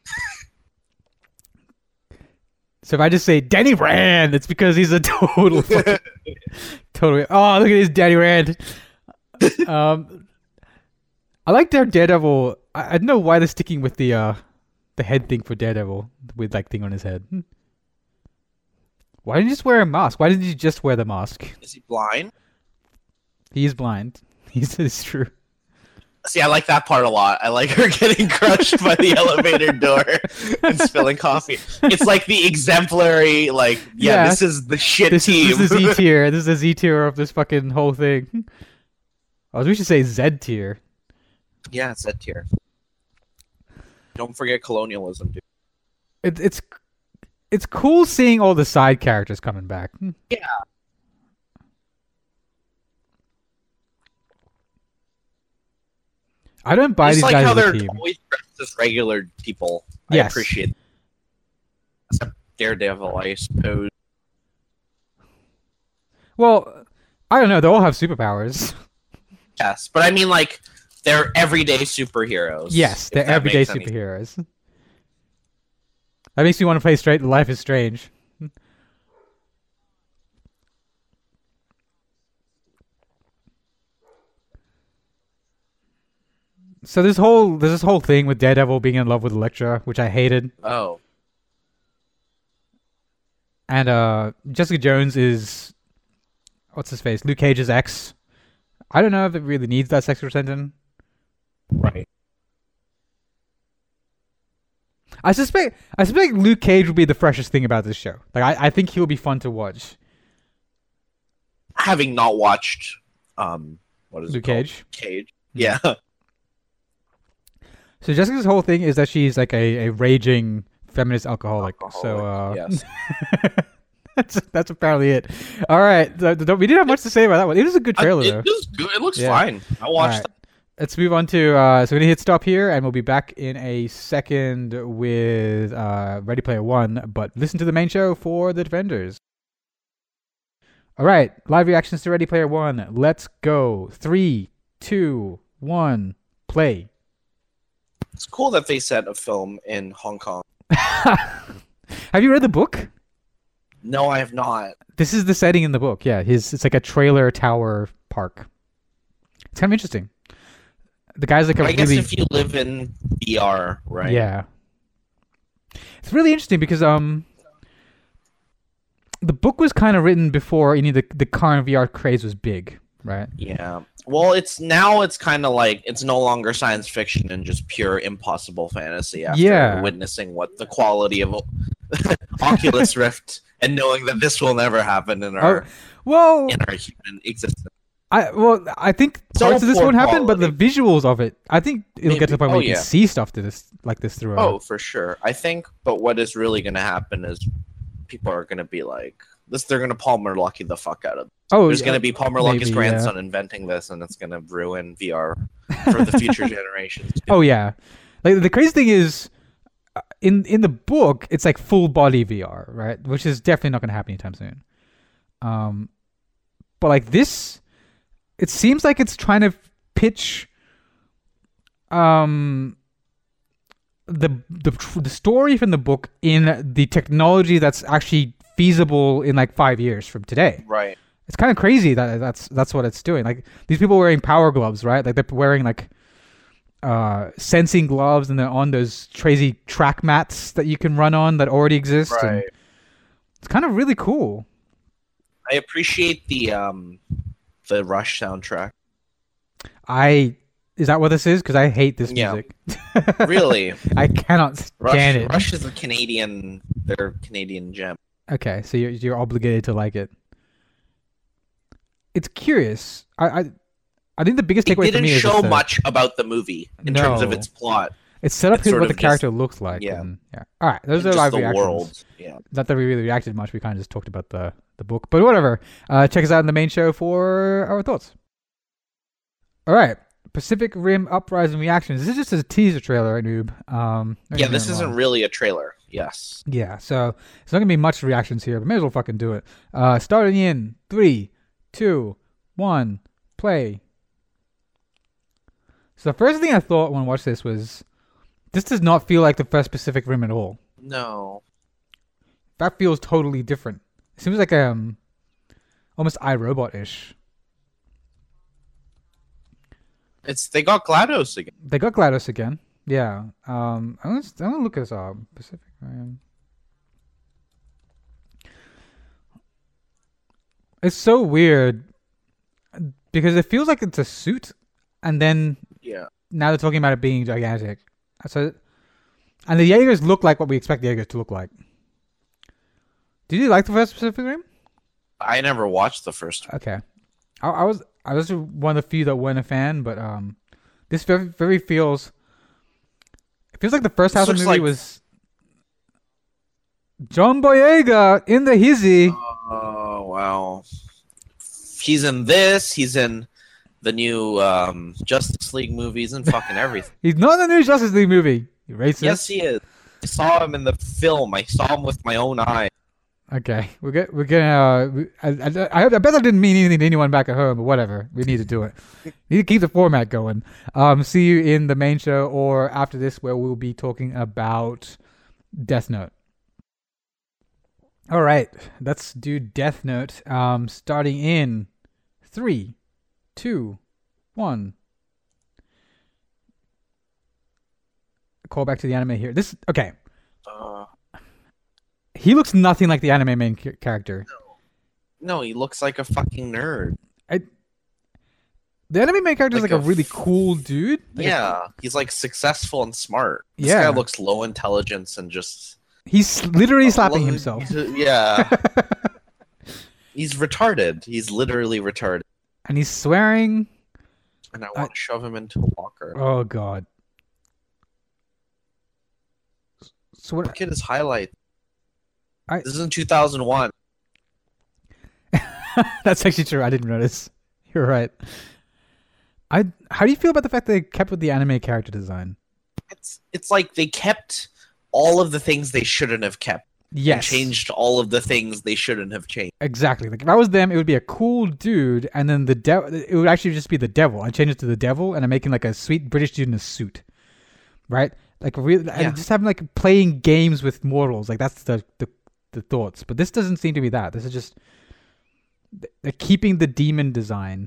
So if I just say Danny Rand, it's because he's a total, fucking- totally. Oh, look at this Danny Rand. Um, I like their Daredevil. I, I don't know why they're sticking with the uh, the head thing for Daredevil with like thing on his head. Why didn't you just wear a mask? Why didn't you just wear the mask? Is he blind? He's blind. He's it's true. See, I like that part a lot. I like her getting crushed by the elevator door and spilling coffee. It's like the exemplary, like, yeah, Yeah. this is the shit This team. is, this is Z tier. This is the Z tier of this fucking whole thing. Oh, we should say Z tier. Yeah, it's that tier. Don't forget colonialism, dude. It, it's it's cool seeing all the side characters coming back. Yeah. I don't buy I just these like guys how as a they're team. always dressed as regular people. I Yes. appreciate it. Except Daredevil, I suppose. Well, I don't know. They all have superpowers. Yes, but I mean, like, they're everyday superheroes. Yes, if they're that everyday makes any- superheroes. That makes me want to play straight. Life is Strange. So this whole there's this whole thing with Daredevil being in love with Elektra, which I hated, Oh, and uh, Jessica Jones is what's his face, Luke Cage's ex. I don't know if it really needs that sexual tension. right. I suspect I suspect Luke Cage will be the freshest thing about this show. Like I, I think he'll be fun to watch. Having not watched, um, what is Luke it called? Cage. Cage. Yeah. So Jessica's whole thing is that she's like a, a raging feminist alcoholic. So uh, yes. that's that's apparently it. All right, th- th- we didn't have much to say about that one. It was a good trailer Uh, though. it, is good. It looks Yeah. fine. I watched. Alright. Let's move on to uh, so we're gonna hit stop here, and we'll be back in a second with uh, Ready Player One. But listen to the main show for the Defenders. All right, live reactions to Ready Player One. Let's go. Three, two, one, play. It's cool that they set a film in Hong Kong. Have you read the book? No, I have not. This is the setting in the book. Yeah, his it's like a trailer tower park. It's kind of interesting. The guy's like a I really... guess if you live in V R, right? Yeah. It's really interesting because um, the book was kind of written before any of the the current V R craze was big, right? Yeah. Well, it's now it's kind of like it's no longer science fiction and just pure impossible fantasy after Yeah. witnessing what the quality of Oculus Rift and knowing that this will never happen in our Oh, well, in our human existence. I well I think So parts of this poor won't happen, but the quality. visuals of it, I think it'll get to the point where Oh, you yeah. can see stuff to this like this through. Oh, for sure. I think, but what is really going to happen is people are going to be like, this. They're going to Palmer Lucky the fuck out of. Oh, There's yeah, going to be Palmer Lucky's maybe, yeah. grandson inventing this, and it's going to ruin V R for the future generations. Oh yeah, like the crazy thing is, uh, in in the book, it's like full body V R, right? Which is definitely not going to happen anytime soon. Um, but like this, it seems like it's trying to pitch, um, the the tr- the story from the book in the technology that's actually feasible in like five years from today. Right. It's kind of crazy that that's that's what it's doing. Like these people wearing power gloves, right? Like they're wearing like uh, sensing gloves, and they're on those crazy track mats that you can run on that already exist. and Right. It's kind of really cool. I appreciate the um the Rush soundtrack. I is that what this is? Because I hate this Yeah. music. Really, I cannot Rush. stand it. Rush is a Canadian. They're Canadian gem. Okay, so you're you're obligated to like it. It's curious. I I, I think the biggest It takeaway for didn't me is show just the- much about the movie in terms of No. its plot. It's set up It's here sort what the of just- character looks like. yeah. and- yeah. All right, those and are our just the reactions. world. Yeah. Not that we really reacted much. We kind of just talked about the, the book. But whatever. Uh, check us out in the main show for our thoughts. All right. Pacific Rim Uprising reactions. This is just a teaser trailer, noob. Um, don't Yeah, get this me isn't wrong. really a trailer. Yes. Yeah, so it's not going to be much reactions here, but may as well fucking do it. Uh, starting in three, two, one, play. So the first thing I thought when I watched this was, this does not feel like the first Pacific Rim at all. No. That feels totally different. It seems like um, almost iRobot-ish. It's they got GLaDOS again. They got GLaDOS again. Yeah. Um, I'm gonna, I'm gonna look this up. Pacific Rim. It's so weird because it feels like it's a suit, and then Yeah. now they're talking about it being gigantic. So, and the Jaegers look like what we expect the Jaegers to look like. Did you like the first Pacific Rim? I never watched the first one. Okay, I, I was I was one of the few that weren't a fan, but um, this very very feels. It feels like the first This half of the looks movie like- was John Boyega in the hizzy. Oh wow. He's in this, he's in the new um, Justice League movies and fucking everything. He's not in the new Justice League movie. You racist. Yes, he is. I saw him in the film. I saw him with my own eye. Okay, we're get, we're gonna. Uh, we- I, I, I bet that didn't mean anything to anyone back at home, but whatever. We need to do it. Need to keep the format going. Um, see you in the main show or after this, where we'll be talking about Death Note. All right, let's do Death Note. Um, starting in three, two, one. Call back to the anime here. This okay. Uh, He looks nothing like the anime main ca- character. no, he looks like a fucking nerd. The anime main character is Like like a a really f- cool dude. Like a- Yeah, he's like successful and smart. This Yeah. guy looks low intelligence and just he's literally slapping Lo- himself. Yeah, he's retarded. He's literally retarded, And he's swearing. and I I- want to shove him into a locker. Oh god. So what? Look at his highlight. I- This is in two thousand one. That's actually true. I didn't notice. You're right. I. How do you feel about the fact that they kept with the anime character design? It's it's like they kept all of the things they shouldn't have kept. Yes. And changed all of the things they shouldn't have changed. Exactly. Like if I was them, it would be a cool dude, and then the devil. It would actually just be the devil. I change it to the devil, and I'm making like a sweet British dude in a suit, right? Like really, Yeah. just having like playing games with mortals. Like that's the, the the thoughts. But this doesn't seem to be that. This is just they're keeping the demon design.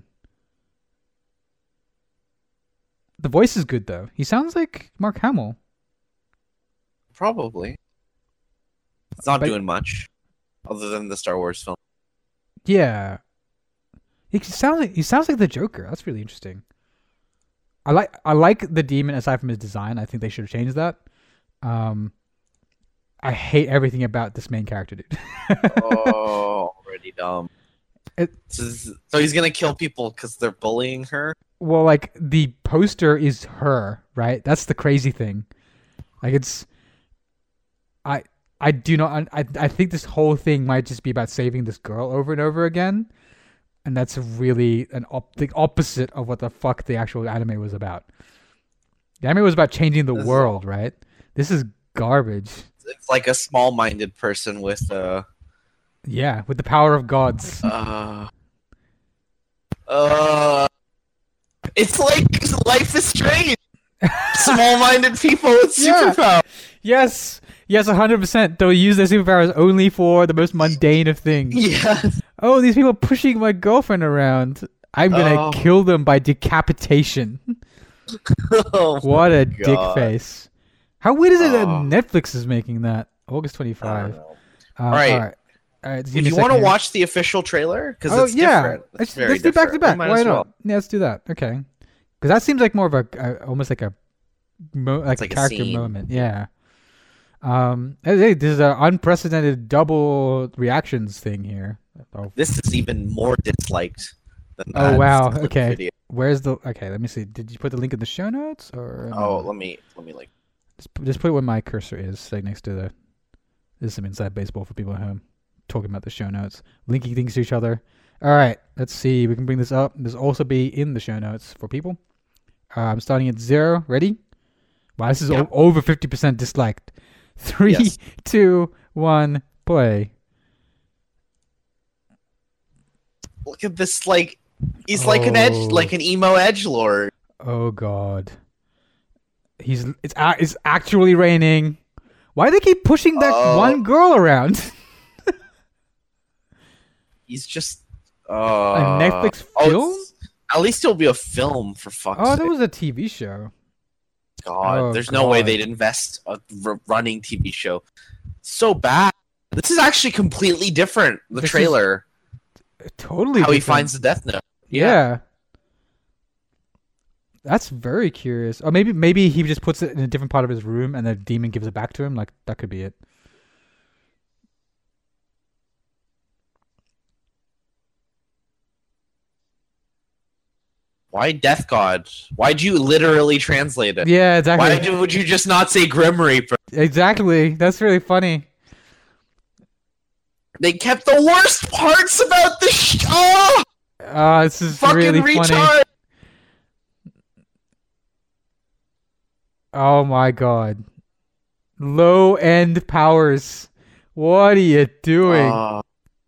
The voice is good though. He sounds like Mark Hamill. Probably. It's not But- doing much, other than the Star Wars film. Yeah. He sounds like he sounds like the Joker. That's really interesting. I like I like the demon aside from his design. I think they should have changed that. Um, I hate everything about this main character, dude. Oh, already dumb. It- so, so he's gonna kill people because they're bullying her. Well, like the poster is her, right? That's the crazy thing. Like it's, I I do not. I I think this whole thing might just be about saving this girl over and over again, and that's really an op- the opposite of what the fuck the actual anime was about. The anime was about changing the This is world, right? This is garbage. It's like a small-minded person with uh Yeah, with the power of gods. uh uh. It's like Life is Strange. Small-minded people with Yeah. superpowers. Yes, yes, one hundred percent. They'll use their superpowers only for the most mundane of things. Yes. Oh, these people are pushing my girlfriend around. I'm gonna Oh. kill them by decapitation. Oh, What a God. dick face. How weird is it that Oh. Netflix is making that? August I twenty-five. don't know. Uh, right. All right. All right. Do you want to watch the official trailer? Because Oh it's yeah. different. It's Let's, very let's do back to different. back. We might Why as not? well. Yeah, let's do that. Okay. Because that seems like more of a, a almost like a mo- like, like a a character scene. moment. Yeah. Um. Hey, hey, this is an unprecedented double reactions thing here. Oh, This is even more disliked than Oh, that wow, clip okay. video. where's the? Okay, let me see. Did you put the link in the show notes or? Oh, no? let me let me like. Just, pu- just put it where my cursor is, like next to the. This is some inside baseball for people at home. Talking about the show notes, linking things to each other. All right, let's see. We can bring this up. This will also be in the show notes for people. Uh, I'm starting at zero. Ready? Wow, this is Yeah. o- over fifty percent disliked. Three, Yes. two, one, play. Look at this, like he's like an edge, Oh. like an emo edge lord. Oh God. He's it's a- it's actually raining. Why do they keep pushing that Oh. one girl around? He's just uh, A Netflix oh, film? it's- At least it'll be a film for fuck's Oh, sake. that was a T V show. God, Oh, there's no way God. they'd invest a r- running T V show. So bad. This is actually completely different. The This is trailer, Totally. how he different. finds the Death Note. Yeah. That's very curious. Or maybe maybe he just puts it in a different part of his room and the demon gives it back to him. Like that could be it. Why Death God? Why'd you literally translate it? Yeah, exactly. Why do, would you just not say Grim Reaper? Exactly. That's really funny. They kept the worst parts about the sh- oh, Uh, this is fucking really retard. funny. Oh my God. Low end powers. What are you doing? Uh,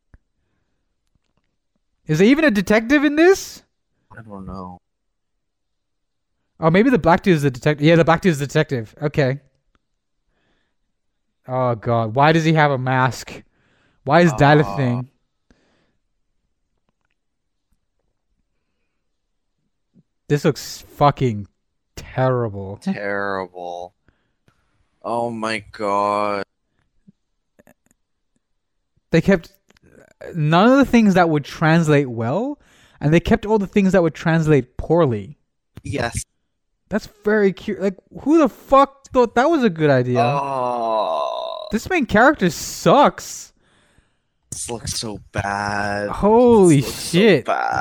Is there even a detective in this? I don't know. Oh, maybe the black dude is the detective. Yeah, the black dude is the detective. Okay. Oh God, why does he have a mask? Why is that a Uh. thing? This looks fucking terrible. Terrible. Oh my god. They kept none of the things that would translate well, and they kept all the things that would translate poorly. Yes. That's very cute. Like, who the fuck thought that was a good idea? Oh, This main character sucks. this looks so bad. Holy This looks so shit. bad.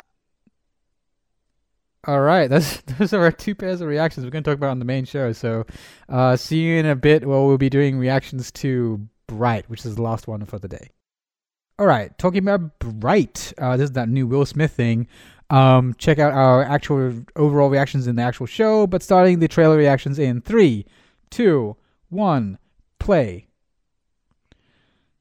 All right, that's those are our two pairs of reactions we're going to talk about on the main show. So, uh, see you in a bit. Well, we'll be doing reactions to Bright, which is the last one for the day. All right, talking about Bright. Uh, this is that new Will Smith thing. Um, check out our actual overall reactions in the actual show, but starting the trailer reactions in three, two, one, play.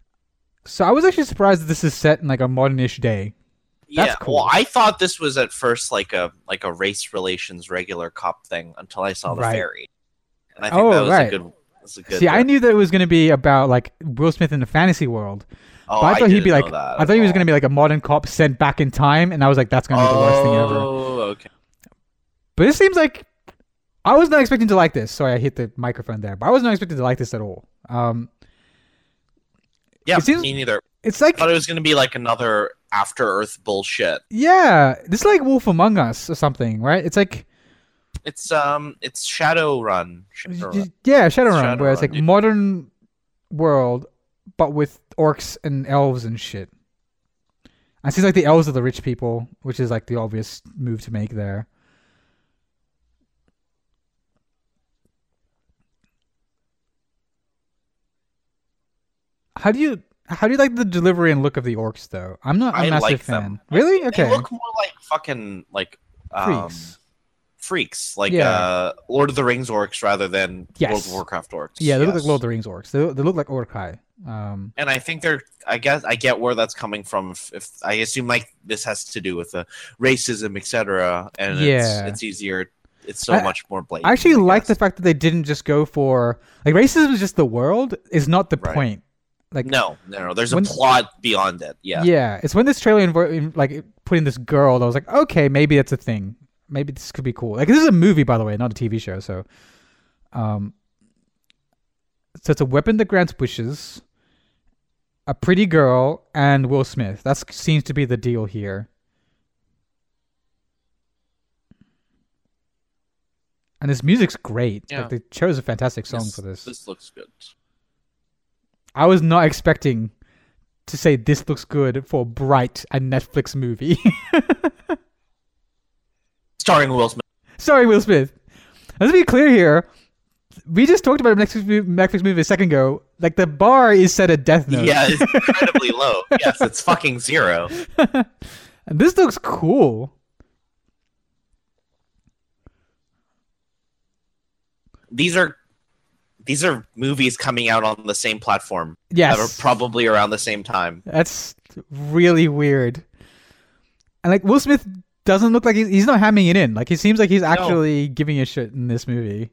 So I was actually surprised that this is set in like a modernish day. That's yeah, cool. well, I thought this was at first like a like a race relations regular cop thing until I saw the Right. ferry, and I think Oh, that was right. a good. Was a good. See, I uh, knew that it was going to be about like Will Smith in the fantasy world. oh, But I thought he'd be didn't like, know that I at thought he was all. going to be like a modern cop sent back in time, and I was like, that's going to be the worst thing ever. Oh, okay. But this seems like I was not expecting to like this. Sorry, I hit the microphone there, but I was not expecting to like this at all. Um, Yeah, It seems- me neither. it's like, I thought it was going to be like another After Earth bullshit. yeah, this is like Wolf Among Us or something, right? It's like, It's um, it's Shadowrun. Shadowrun. yeah, Shadowrun, where it's Shadowrun, like dude. modern world, but with orcs and elves and shit. And it seems like the elves are the rich people, which is like the obvious move to make there. How do you how do you like the delivery and look of the orcs though? I'm not a I massive like fan. them. Really? They Okay. look more like fucking like um, Freaks. freaks, like Yeah. uh, Lord of the Rings orcs rather than Yes. World of Warcraft orcs. Yeah, they look Yes. like Lord of the Rings orcs. They, they look like Orkai. Um, And I think they're. I guess I get where that's coming from. If, if I assume like this has to do with the racism, et cetera, and Yeah. it's, it's easier. It's so I- much more blatant. I actually like the guess. fact that they didn't just go for like racism is just the world is not the Right. point. Like No, no, no. There's When- a plot beyond it. Yeah. yeah, it's when this trailer invo- in, like put in this girl that I was like, okay, maybe that's a thing. Maybe this could be cool. Like this is a movie, by the way, not a T V show. So, um, so it's a weapon that grants wishes, a pretty girl, and Will Smith. That seems to be the deal here. And this music's great. Yeah. Like they chose a fantastic song This- for this. This looks good. I was not expecting to say this looks good for Bright, a Netflix movie. Starring Will Smith. Sorry, Will Smith. Let's be clear here. We just talked about a Netflix movie, Netflix movie a second ago. Like the bar is set at Death Note. Yeah, it's incredibly low. Yes, it's fucking zero. And this looks cool. These are these are movies coming out on the same platform. Yes. That are probably around the same time. That's really weird. And like Will Smith doesn't look like he's, he's not hamming it in. Like he seems like he's actually giving a shit in this movie.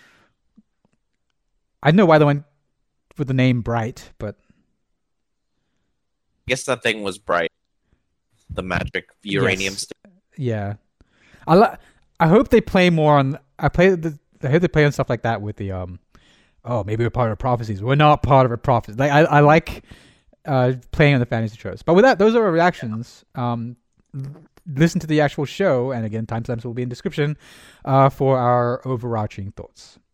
I don't know why they went with the name Bright, but I guess that thing was bright. The magic uranium Yes. stick. yeah. I li- I hope they play more on. I play the. I hope they play on stuff like that with the um. Oh, maybe we're part of prophecies. We're not part of a prophecy. Like I, I like uh playing on the fantasy tropes. But with that, those are our reactions. Um, listen to the actual show, and again, timestamps will be in description, uh, for our overarching thoughts.